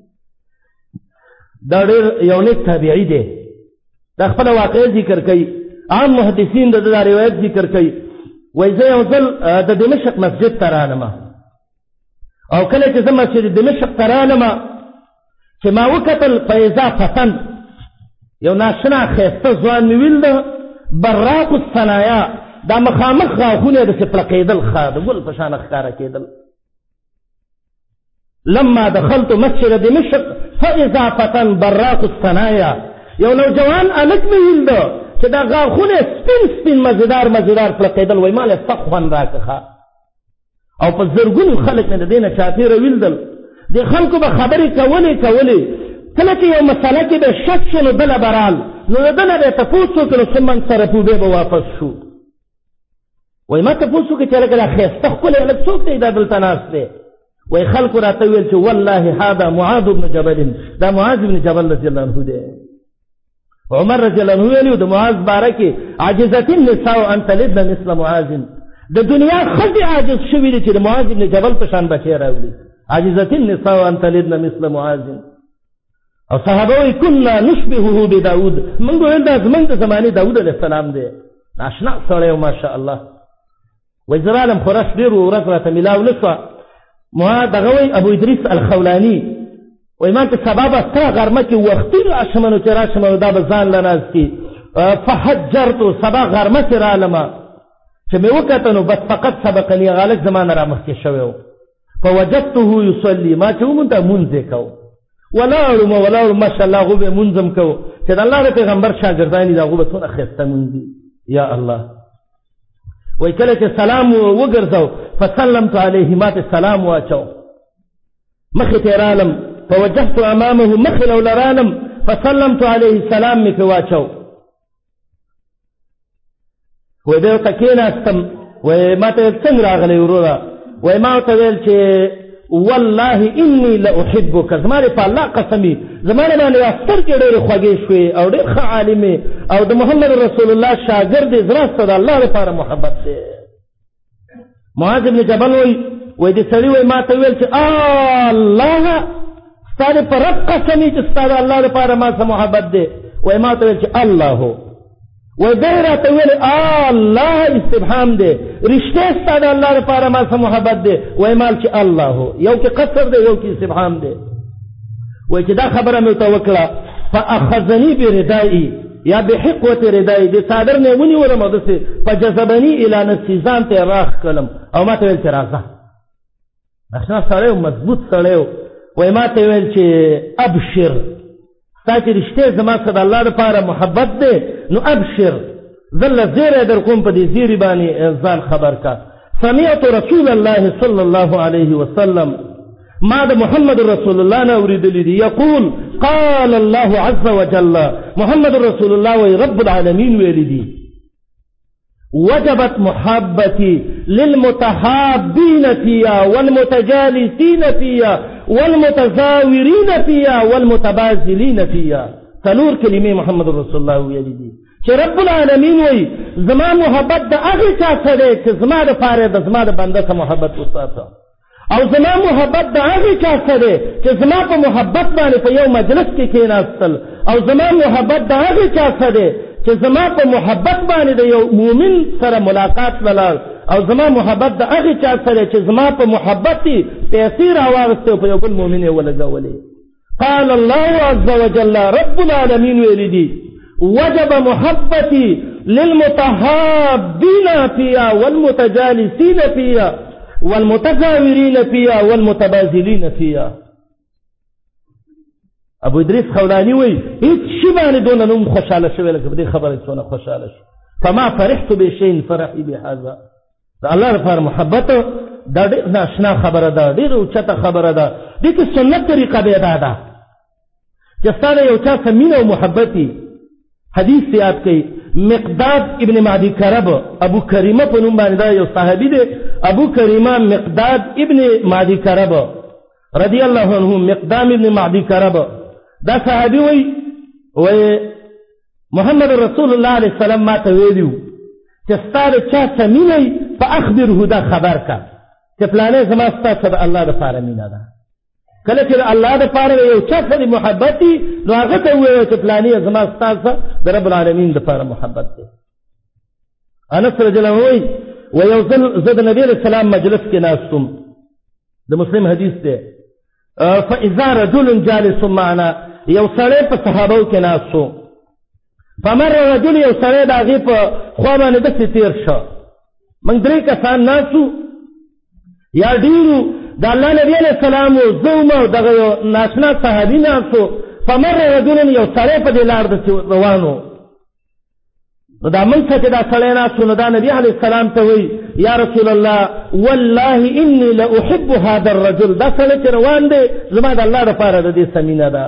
دا ډېر یو نیک تابعي دی. دا خپله واقعه ذکر کوي. عام محدثین د دا روایت ذکر کوي. وایي زه یو ځل د دمشق مسجد ته رانمه او کله چې زه مسجد دمشق ته رانمه چې ما وکتل فیضا فتن یو ناشنا ښایسته ځوان مې ولیده براق الصنایا، دا مخامخ غاښونه یې داسې پړقېدل، ښه د ګل په شانه ښکاره کېدل. لما دخلت مسجد دمشق فاذا فتن براق الصنایا، یو نوجوان الک مې ولیده چې دا غاښونه سپین سپین مزیدار مزیدار پړقېدل. وایي ما له سخت خوند راکړه او په زرګونو خلک مې د دې نه چاپېره ولیدل. د خلکو به خبرې کولې کولې کله چې یو مسله کې به شک شو نو بله به رال نو د ده نه به یې تپوس وکړو نو څه من سره پوبې به واپس شو. وایي ما تپوس وکړې چې هلکه دا ښایسته ښکلی هلک څوک دی دا دلته ناست دی؟ وای خلق راته ویل چې والله هذا معاذ بن جبل، دا معاذ بن جبل رضی الله عنه دی. عمر رضی الله عنه ویلو د معاذ بارکه عاجزت النساء ان تلدن مثل معاذ، د دنیا خدي عاجز شوی دي چې د معاذ بن جبل په شان بچی راوړي. عاجزت النساء ان تلدن مثل معاذ. او صحابه وی كنا نشبهه بداود، موږ ویل دا زمونږ د زمانه داود علیه السلام دی. ناشنا سره ماشاء الله. وزرالم خورش ډیر ورځ راته ملاو نشو. ما دغه وی ابو ادریس الخولانی وای ما ته سبب استا غرمه کې وختي راشمنو چې راشمنو دا به ځان لناز کی فحجرت سبا غرمه کې رالما چې مې وکړه نو بس فقط سبقني غالک زمانه را مخکې شوی فوجدته يصلي، ما چې مونږ ته مونږ کو ولاړو ما ولاړو ماشاء الله غو به مونږم کو چې د الله پیغمبر شاګردانی دا غو به څونه خسته مونږ دي. یا الله وای کله چې سلام وګرځاو فسلمت عليه، ما ته سلام واچو مخې ته رالم فوجهت امامه مخل ولرانم فسلمت عليه سلام مك واچو وده تکین استم و ما ته څنګه راغلی ورورا و ما ته ویل چې والله اني لاحبك، زماره په الله قسمي زماره باندې استر کې ډېر خوږې شوې او ډېر ښه عالمه او د محمد رسول الله شاګرد زړه د الله لپاره محبت ده. معاذ بن جبل وی وې دې سړي وې ما ته ویل چې الله ستاره پر رب قسمی چې ستاره الله لپاره ما سره محبت ده. وای ما ته ویل چې الله وای دې راته ویل الله استفهام ده، رښتیا ستاره الله لپاره ما سره محبت ده. وای مال چې الله یو کې قصر ده یو کې استفهام ده. وای چې دا خبره مې توکړه فاخذني بردائي یا بحقوه ردائي، دې صادر نه ونی ولم دسه فجذبني الى نفسي، ځان ته راخ کلم او ما ته ویل چې راځه نشنا سره مضبوط سره. وای ما ته ویل چې ابشر، ساته رښتیا زما سره الله لپاره محبت ده نو ابشر ذل زیره در کوم په دې زیری باندې ځان خبر کا. سمعت رسول الله صلی الله علیه وسلم، ما د محمد رسول الله نه اوریدلی دی یقول قال الله عز وجل، محمد رسول الله وی رب العالمین ویلی دی وجبت محبتي للمتحابين فيها والمتجالسين فيها والمتزاورين فيها والمتبازلين فيها. ثلور كلمه محمد رسول الله ویلی دی چې رب العالمین وی زما محبت د هغه چا سره چې زما د پاره د زما د بنده سره محبت وساته، او زما محبت د هغه چا سره چې زما په محبت باندې په یو مجلس کې کېناستل، او زما محبت د هغه چا سره چې زما په محبت باندې د یو مؤمن سره ملاقات ولاړ، او زما محبت د هغه چا سره چې زما په محبت تاثیر واغسته په یو بل مؤمن ولګولې. قال الله عز وجل، رب العالمین ویلی وجب محبتي للمتحابين فيها والمتجالسين فيها والمتزاورين فيها والمتبازلين فيها. ابو ادریس خولانی وی هیڅ شی باندې دونه نوم خوشاله شوی لکه دې خبره څونه خوشاله شو. فما فرحت بشيء فرحي بهذا، دا الله لپاره محبت دا ډېر ناشنا خبره ده، ډېر اوچته خبره ده. دې کې سنت طریقه به ادا ده چې ستاسو یو چا سره مینه او محبتي. حدیث یاد کړئ مقداد ابن معدی کرب ابو کریمه په نوم باندې دا یو صحابي دی، ابو کریمه مقداد ابن معدی کرب رضی الله عنه. مقدام ابن معدی کرب دا صحابي وی وی محمد رسول الله علیه السلام ما ته ویلو چې ستاره چا سمینه فاخبره دا خبر کا چې پلانې زما ستاسو د الله د پاره مینا ده. کله چې الله د پاره یو چا سره محبتي نو هغه ته ویل چې پلانې زما ستاسو د رب العالمین د پاره محبت ده. انس رضی الله عنه ویو زد نبی علیہ السلام مجلس کې ناستم، د مسلم حدیث ده. فاذا رجل جالس معنا، یو سړی په صحابو کې ناستو، فمر رجل یو سړی د هغې په خوا باندې داسې تېر شو. موږ درې کسان ناستو یا ډېرو، د الله نبي علیه السلام و زه وم او دغه یو ناشنا صحابي ناستو. فمر رجل یو سړی په دې لار داسې روان و. نو دا موږ څه چې دا سړی ناستو نو دا نبي علیه السلام ته وایي یا رسول الله والله اني لاحب هذا الرجل، دا سړی چې روان دی زما د الله لپاره د دې سمینه ده.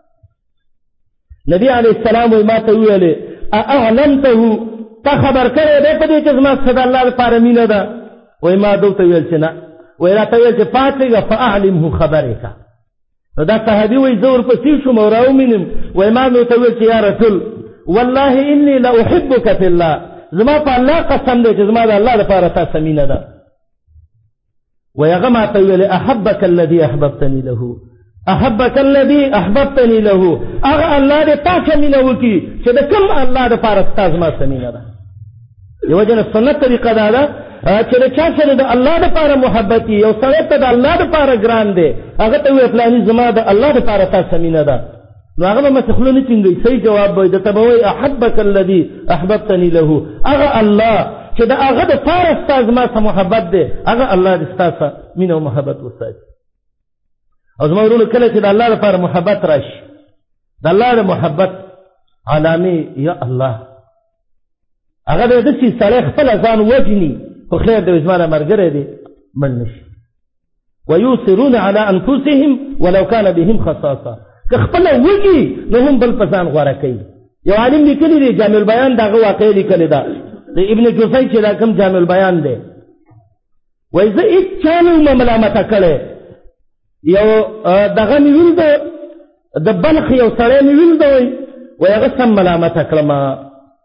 نبی علیه السلام وایي ما ته وویلې اعلمته، تا خبر کړی دی په دې چې زما څه د الله لپاره مینه ده؟ وایي ما ده ورته ویل چې نه. وی راته ویل چې پاڅېږه فاعلمه خبرې که نو دا صحابي وایي زه ورپسې شوم او راومینم وایي ما مې ورته ویل چې یا رسول والله انی لاحبک فی الله زما په الله قسم دی چې زما د الله دپاره تاسو مینه ده وایي هغه ماته ویل احبک الذي احببتني له احبک الذي احببتني له هغه الله دې تاسو مینه وکړي چې د کوم الله دپاره ستا زما څه مینه ده یو جن سنت طریقه دا ده چې د چا سره د الله دپاره محبت یو سړی ته د الله دپاره ګران دی هغه ته وایي فلاني زما د الله دپاره تاسو مینه ده نو هغه به مې خوله نه ټینګوي صحیح جواب به وایي درته به وایي احبک الذي احببتني له هغه الله چې د هغه دپاره ستا زما څه محبت دی هغه الله دې ستا څه مینه او محبت وساتي او زما ورونو کله چې د الله دپاره محبت راشي د الله د محبت علامې یا الله هغه به داسې سړی خپله ځان وجني خو خیر دی زما نه ملګری دی مړ نه شي ویوصرون علی انفسهم ولو کان بهم خصاصه که خپله وږي نو هم بل په ځان غوره کوي یو عالم لیکلی دی جامع البیان د هغه واقعه لیکلې ده د ابن جوزی چې دا کوم جامع البیان دی وایي زه هېڅ چا نه ومه ملامته کړی یو دغه مې ویل ده د بلخ یو سړی مې ویل ده وایي وایي هغه سم ملامته کړم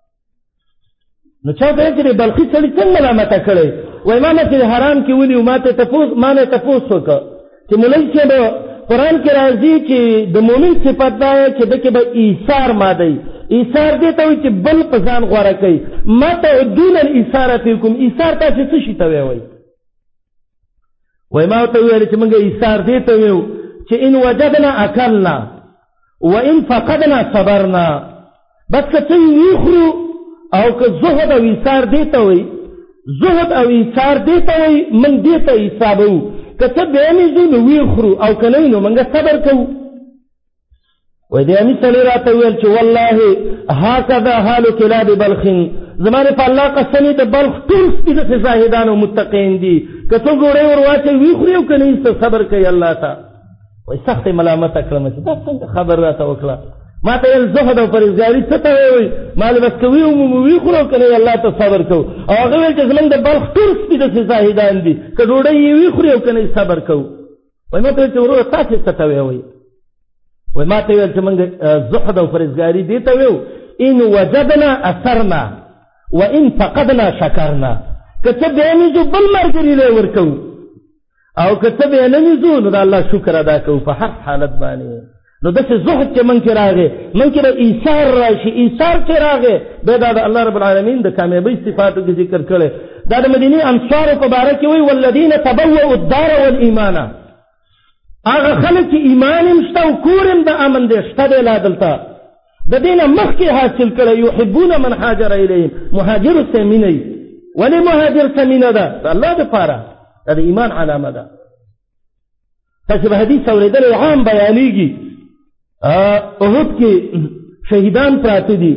نو چا ته چې بلخي سړي څنګه ملامته کړی وایي ما مسجد حرام کې ونیو ما ته تپوس ما نه تپوس وکړه چې مولوي صاحب قرآن کې راځي چې د مؤمن صفت دا چې د کې به ایثار مادي ایثار دې ته وایي چې بل په ځان غوره کوي ما ته دون الایثار فیکم ایثار تاسو څه شي ته وایي وایي ما ورته وویل چې موږ ایثار دې ته وایو چې ان وجدنا اکلنا وان فقدنا صبرنا بس که څه ویخورو او که زهد او ایثار دې ته وایي زهد او ایثار دې ته وایي موږ دې ته حسابوو که څه بیا مې ځو نو ویخورو او که نه وي نو موږ صبر کوو وایي دې امي سړی راته ویل چې والله هکذا حال کلاب بلخ زما په الله قسم د بلخ ټول سپي داسې زاهدان او متقین دي که څه ګوړی ور واچوي ویخوري او که نه وي صبر کوي الله ته وایي سختې ملامته کړم چې دا څنګه خبر راته وکړه ما ته ویل زهد او پرهیزګاري څه ته وایي ما بس که وي مو ویخورو او که نه الله ته صبر کوو او هغه ویل چې زموږ د بلخ ټول سپي داسې زاهدان دي که ډوډۍ یې ویخوري او که نه صبر کوو وایي ما ته ویل چې وروره تاسې څه ته وایي وایي ما ته ویل چې موږ زهد او پرهیزګاري دې ته ویو ان وجدنا اثرنا وان فقدنا شکرنا که څه بیا مې ځو بل ملګري لی ورکوو او که څه بیا نه مې ځو نو د الله شکر ادا کوو په هر حالت باندې نو داسې زهد چې من کې راغی من کې د ایثار راشي ایثار چې راغی بیا دا د الله رب العالمین د کامیابۍ صفاتو کې ذکر کړی دا د مدینې انصارو په باره کې وایي والذین تبوؤوا الدار والایمان هغه خلک چې ایمان هم شته او کور هم د امن دی شته دی لا دلته د دې نه مخکې حاصل کړی یحبون من هاجر الیهم مهاجرو سره مینه وي ولې مهاجر سره مینه ده د الله دپاره دا د ایمان علامه ده تاسو به حدیث اورېدلی عام بیانېږي احد کې شهیدان پراته دي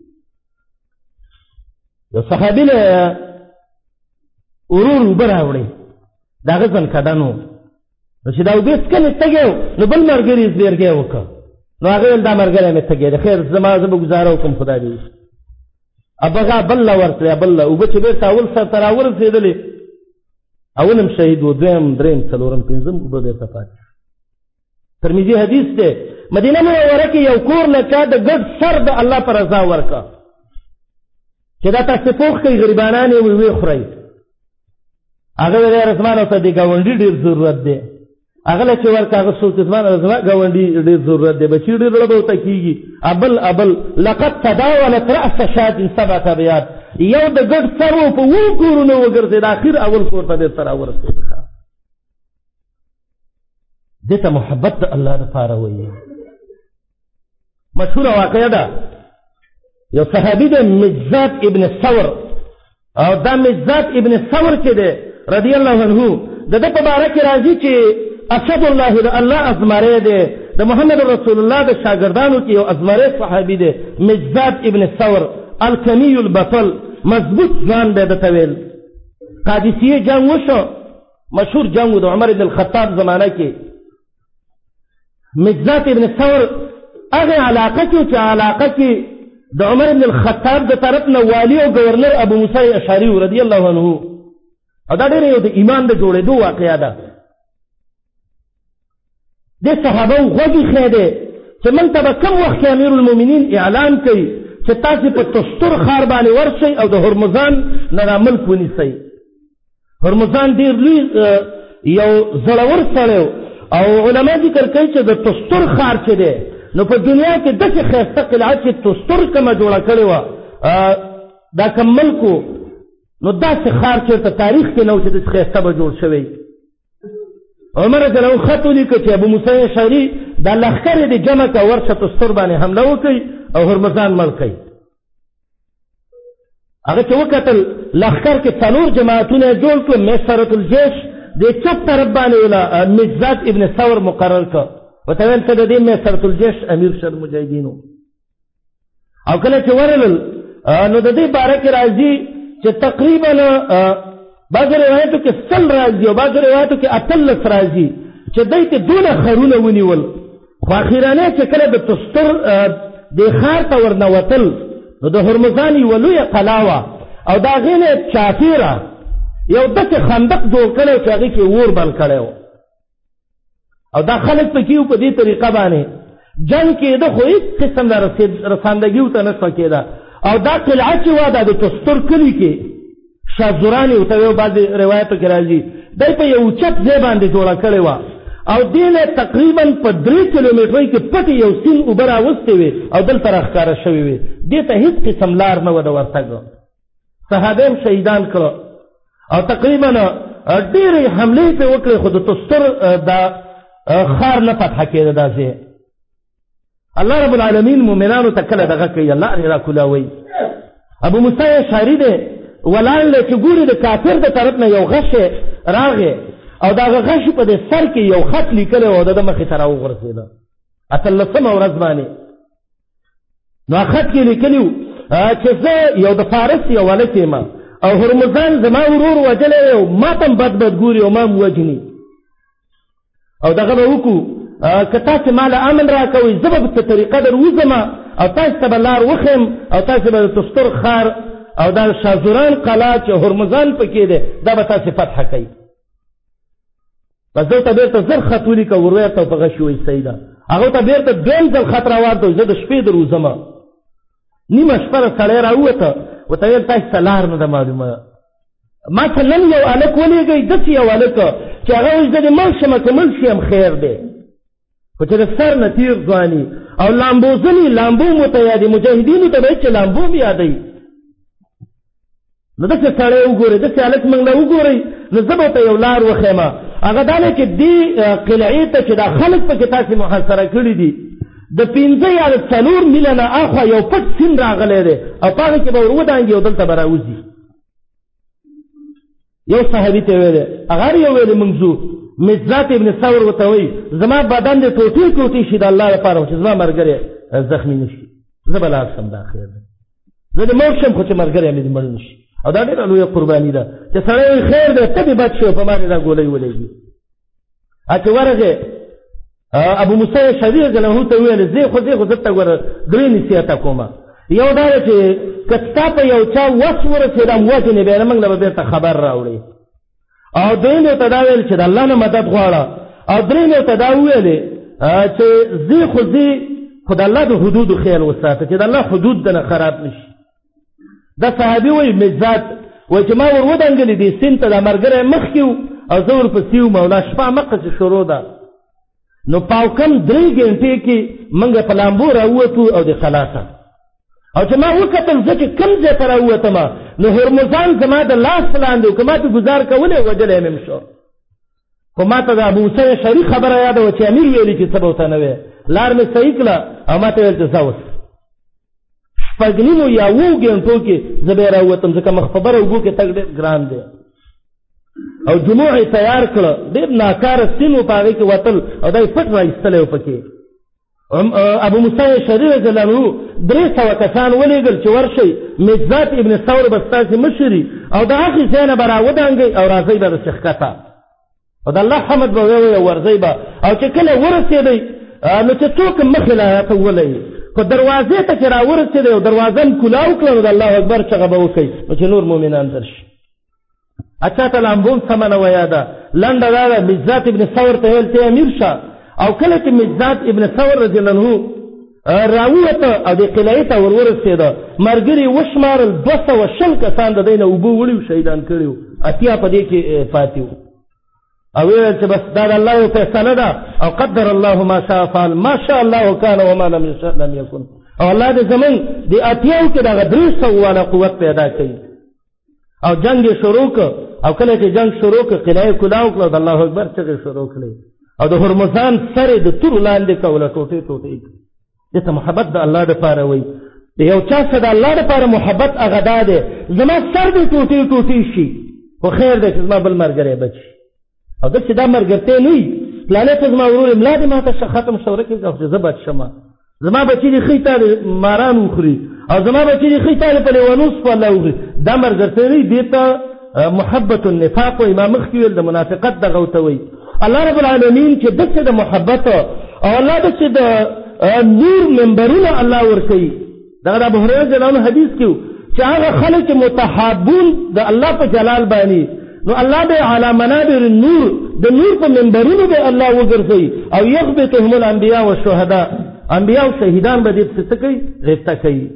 یو صحابي له ورور اوبه راوړې د هغه ځنکدن و نو چې دا اوبه څکلې تږی نو بل ملګري یې زبېرګی وکړه نو هغه ویل دا ملګری مې تږی دی خیر زما زه به ګزاره وکړم خدای دې وشي ابغه بل له ورکړې بل له اوبه چې بېرته اول سر ته راورسېدلې اول هم شهید و دویم درېیم څلورم پېنځم اوبه بېرته پاتې ترمذي حدیث دی مدینه منوره کې یو کور له چا د ګډ سر د الله په رضا ورکړه چې دا تاسې پوخ کوئ غریبانان یې ویې خورئ هغه ویل یاره زما ته د ګاونډي ډېر ضرورت دی هغه له چې ورکړه هغه څوک زما زما ګاونډي ډېر ضرورت دی بچي ډېر زړه به ورته کېږي ابل ابل لقد تداولت رأس شاة سبعة ابیات یو د ګډ سر و په اوو کورونو وګرځېد اخر اول کور ته بېرته راورسېد دې ته محبت د الله دپاره وایي مشهوره واقعه ده یو صحابي دی مجزات ابن ثور او دا مجزات ابن ثور چې دی رضی الله عنه د ده په باره کې راځي چې اسد الله د الله ازمری دی د محمد رسول الله د شاګردانو کې یو ازمری صحابي دی مجزات ابن ثور الکمی البطل مضبوط ځان دی ده ته ویل قادسیه جنګ وشو مشهور جنګ د عمر بن الخطاب زمانه کې مجزات ابن ثور هغه علاقه کې چې علاقه کې د عمر بن الخطاب د طرف نه والی او گورنر ابو موسی اشعری رضی الله عنه
او دا ډېر یو د ایمان د جوړېدو واقعه ده. د صحابه غوږی خې دی چې موږ ته به کوم وخت کې امیر المؤمنین اعلان کوي چې تاسې په تستر ښار باندې ورشئ او د هرمزان نه دا ملک ونیسئ. هرمزان ډېر لوی یو زړور سړی او علما ذکر کوي چې د تستر ښار چې دی نو په دنیا کې داسې ښایسته قلعه چې تستر کومه جوړه کړې وه دا کوم ملک و نو داسې ښار چېرته تاریخ کې نه و چې داسې ښایسته به جوړ شوی. عمر رضی الله عنه خط ولیکه چې ابو موسی اشعري دا لښکر یې د جمع که ورشه تستر باندې حمله وکړي او هرمزان مړ کړي. هغه چې وکتل لښکر کې څلور جماعتونه یې جوړ کړل. میسرة الجیش د چپ طرف باندې وله مجزات ابن ثور مقرر کړ. ورته ویل ته د دې میسرة الجیش امیر شه د مجاهدینو. او کله چې ورغلل نو د دې باره کې راځي چې تقریبا بعض روایتو کې سل راځي او بعض روایتو کې اتلس راځي چې دوی ته دونه خرونه ونیول. خو اخیرانه چې کله د تستر د ښار ته ورنوتل نو د هرمزان یوه لویه قلعه وه او د هغې نه چاپېره یو داسې خندق جوړ کړی و چې هغې کې اور بل کړی و او دا خلک پکې وو په دې طریقه باندې جنګ کېده خو هېڅ قسم د رساندګي ورته نه شوه کېده. او دا قلعه چې وه دا د تستر کلي کې شاه ورته یو بعضې روایتو کې راځي دی په یو اوچت ځای باندې جوړه کړې وه او دې نه تقریبا په درې کیلومیټرۍ کې پټې یو سیند اوبه راوستې وې او دلته راښکاره شوې وې. دې ته هېڅ قسم لار نه وه د ورتګ. صحابه هم شهیدان کړه او تقریبا ډېرې حملې پرې وکړې خو د تستر دا ښار نه فتحه کېده. دا ځای الله رب العالمین مؤمنانو ته کله دغه کوي الله دې راکولاوي. ابو موسی اشعري دی ولاړ دی چې ګوري د کافر د طرف نه یو غش راغی او دا غش په دې سر کې یو خط لیکلی و د ده مخې ته راوغورځېده اتلسمه ورځ باندې. نو خط کې لیکلي و چې زه یو د فارس یو هلک یم او هرمزان زما ورور وجلی او ما ته هم بد بد ګوري او ما هم وجني او دغه به وکړو که تاسې ما له امن راکوئ زه به په طریقه در وځم او تاسې ته به لار وښیم او تاسې به د تستر ښار او دا شازوران قلعه چې هرمزان پکې دی دا به تاسې فتحه کوي. بس زه ته بېرته زر خط ولیکه ور ویې ته په غشي وایستئ ده. هغه ته بېرته دویم ځل خط راواردو زه د شپې در وځم. نیمه شپه د سړی راووته ورته ویل تاسې ته لار نه ده معلومه. ما ته نن یو هلک ولېږئ داسې یو هلک چې هغه وایي زه دې مړ شم که مړ شي هم خیر دی خو چې د سر نه تېغ ځواني او لامبو ځني لامبو مو ته یادي مجاهدینو ته به چې لامبو م یادوي. نو داسې سړی وګورئ داسې هلک موږ له وګورئ نو زه به ته یو لار وښیم. هغه دا دی چې دې قلعې ته چې دا خلک پکې تاسې محاصره کړي دي د پنځه یا د څلور میله نه اخوا یو پټ سیند راغلی دی او په هغې کې به ور ودانګي او دلته به راوځي. یو صحابي ته ویلې هغه هر یو ویلې موږ ځو. مجزات ابن ثور ورته وایي زما بدن دې ټوټې ټوټې شي د الله لپاره چې زما ملګری زخمي نه شي زه به لاړ شم دا خیر دی. زه دې مړ شم خو چې ملګری مې دې مړ نه شي او دا ډېره لویه قرباني ده چې سړی وایي خیر دی ته دې بد شي په ما دې دا ګولۍ ولېږي. چې ورغې ابو موسی اشعري رضی الله عنه ته وویل زه خو زه خو درته ګوره درې نصیحته کومه. یو دا دی چې که ستا په یو چا وس ورسېدم وجنې بیا نه موږ له به بېرته خبر راوړې. او درېم یو ته دا ویل چې د الله نه مدد غواړه او درېم یو ته دا وویلې چې زه خو زه خو د الله د حدودو خیال وساته چې د الله حدود دنه خراب نه شي. دا صحابي وایي مجزات وایي چې ما ور ودانګلې دې سیند ته دا ملګری مخکې و او زه ورپسې وم او لا شپه مقصې شروع ده. نو پاو کم درې ګنټې کې موږ په لامبو راووتو او د خلاصه او چې ما وکتل زه چې کوم ځای ته راووتم نو هرمزان زما د لاس لاندې و که ما پې ګزار کولی وجلی مې شو. خو ما ته د ابو موسی اشعري خبره یاده وه چې امیر ویلي چې څه به ورته نه وی. لار مې صحیح کړه او ما ته ویل چې ځه اوس شپږ نیمو یا اوو ګنټو کې زه بیا راووتم ځکه مخ په بره اوبو کې تګ ډېر ګران دی. او جموع یې تیار کړه ډېر ناکاره سین و په هغې کې وتل او دا یې پټ را ایستلی و پکې. ابو موسی اشعري رضی الله عنه درې سوه کسان ولېږل چې ورشئ مجزات ابن ثور به ستاسې مشري او د هغې ځای نه به را ودانګئ او راځئ به داسې ښکته او د الله حمد به ووایئ او ورځئ به. او چې کله ورسېدئ نو چې څوک هم مخې له راته ولئ خو دروازې ته چې را ورسېدئ او دروازه م کولاو کړه نو د الله اکبر چغه به وکئ نو چې نور مؤمنان درشي. اچھا ته لامبوم سمنه ویا ده لنډه دا ده مزداد ابن ثور ته ویل ته امیر شه او کله چې مزداد ابن ثور رضی الله عنه راووته او د قلعې ته ور ورسېده ملګري وشمارل دوه سوه شل کسان د دی نه اوبه وړي و شهیدان کړي و اتیا په دې کې پاتې وو او ویل چې بس دا د الله یو فیصله ده او قدر الله ما شاء فعل ما شاء الله کان وما لم یشاء لم یکن او الله دې زمونږ د اتیاو کې دغه درې سوه والا قوت پیدا کوي او جنگ یې شروع کړ او کله چې جنگ شروع کړ قلعه یې کلاو کړه د الله اکبر چغې شروع کړې او د هرمزان سر یې د تورو لاندې کوله ټوټې ټوټې دته محبت د الله دپاره وایي د یو چا څه د الله دپاره محبت هغه دا دی زما سر دې ټوټې ټوټې شي خو خیر دی چې زما بل ملګری بچ شي او داسې دا ملګرتیا نه وي پلانې ته زما ورور ملا دې ما ته ښه ختم شوره کړي او چې زه بچ شمه زما بچي دې ښي تا ماران وخوري او زما بچي دې ښي تا په لیوانوس په الله وخوري دا ملګرتیا نه وي دې ته محبت النفاق وایي ما مخکې ویل د منافقت دغه ورته وایي الله رب العالمین چې داسې د محبت او الله داسې د نور منبرونه الله ورکوي دغه د ابوهریره رضی الله عنه حدیث کې چې هغه خلک متحابون د الله په جلال باندې نو الله به علی منابر النور د نور په منبرونو به الله وګرځي او یغبطهم الانبیاء والشهداء انبیاء او شهیدان به دې څه کوي غیبت کوي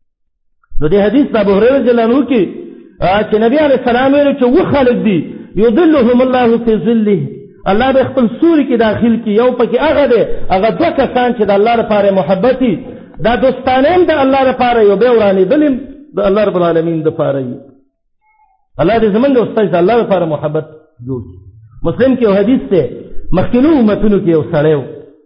نو دې حدیث د ابوهریره رضی الله عنه کې چې نبی علیه السلام ویل چې و خلک دي یذلهم الله فی ظله الله به خپل سوري کې داخل کی یو پکې هغه دی هغه دوه کسان چې د الله لپاره محبتي دا دوستانه د الله لپاره یو به ورانې دلم د الله رب العالمین لپاره الله دې زمونږ استاد د الله لپاره محبت جوړ کړي مسلم کې یو حدیث دی مخکینو امتونو کې یو سړی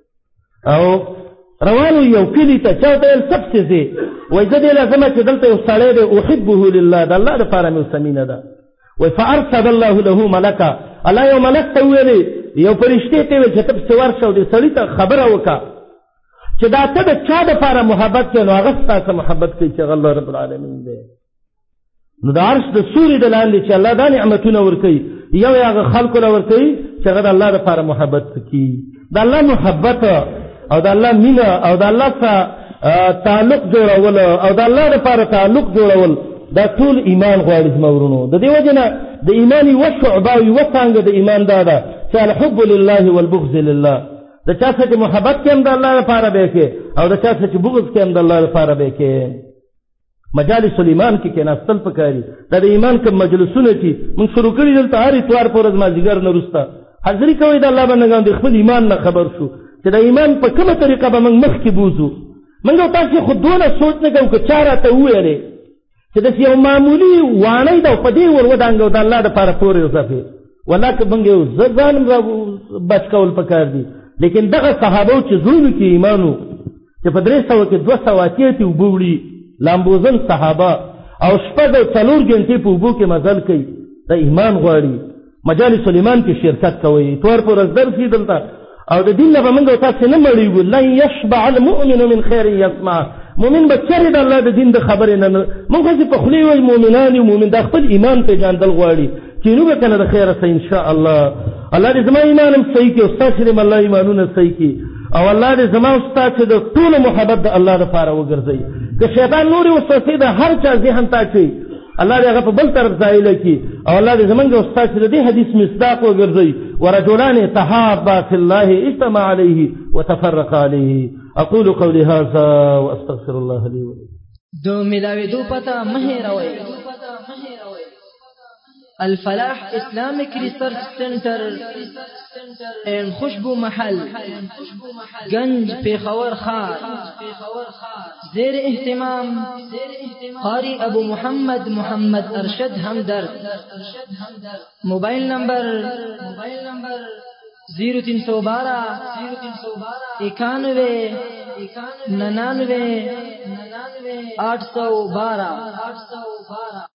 او روانو یو کلی ته چا ته سب څه دی وای زه دې لازم چې دلته یو سړی دی احبه لله د الله لپاره مې سمینه ده وای فارسل الله له ملکا الله یو ملک ته ویلي یو فرشته ته ویل چې ته څوار شو دې سړی ته خبره وکړه چې دا ته د چا لپاره محبت کوي نو هغه ستاسو محبت کوي چې الله رب العالمین دی نو د عرش د سوري د لاندې چې الله دا نعمتونه ورکوي یو هغه خلکو له ورکوي چې هغه د الله لپاره محبت کوي د الله محبت او د الله مینه او د الله سره تعلق جوړول او د الله لپاره تعلق جوړول دا ټول ایمان غواړي زمورونو د دې وجه نه د ایمان یو شعبه یو څنګه د ایمان دا ده چې الحب لله والبغض لله د چا څخه محبت کوم د الله لپاره به کې او د چا څخه بغض کوم د الله لپاره به کې مجالس الایمان کې کې ناستل پکاري دا د ایمان کوم مجلسونه چې موږ شروع کړی دلته هر اتوار پر ورځ مازیګر نه رستا حاضری کوي د الله بندگان د خپل ایمان نه خبر شو چې د ایمان په کومه طریقه به موږ مخکې بوزو موږ تاسو خو دونه سوچ نه کوو چې چاره ته وېره چې د یو معمولی وانه دا په دې ور ودانګو د الله لپاره پورې وځي ولکه موږ یو ځان بچ کول پکار دي لیکن دغه صحابه چې زونو کې ایمانو چې په درې سوه کې دوه سوه اتیا ته وبوړي لامبوزن صحابه او شپږ او څلور غنټې په اوبو کې مزل کوي د ایمان غواړي مجالس الایمان کې شرکت کوي تور پر درس کې دلته او د دین نه موږ تاسو نه مړیو لن يشبع المؤمن من خير يسمع مؤمن بچره د الله د دین د خبرې نه موږ په خلی وي مؤمنان او مؤمن د خپل ایمان په جاندل غواړي چې نو به کنه د خیره سه ان شاء الله الله دې زما ایمانم صحیح کې استاد شری الله ایمانونه صحیح کې او الله دې زما استاد چې د ټول محبت د الله لپاره وګرځي که شیطان نور وسوسه د هر چا ذهن ته چي الله دې هغه په بل طرف ځایل کی او الله دې زمونږ استاد چې دې حدیث مصداق وګرځي ورجلان تحابا في الله اجتمع عليه وتفرق عليه اقول قولي هذا واستغفر الله لي ولكم
دو ملاوي دو پتا مهروي الفلاح اسلامك ريسيرش سنتر ان خوشبو محل گنج پیښور خار زیر اهتمام قاری ابو محمد محمد ارشد همدرد موبائل نمبر زیرو تین سو بارہ اکانوے ننانوے آٹھ سو بارہ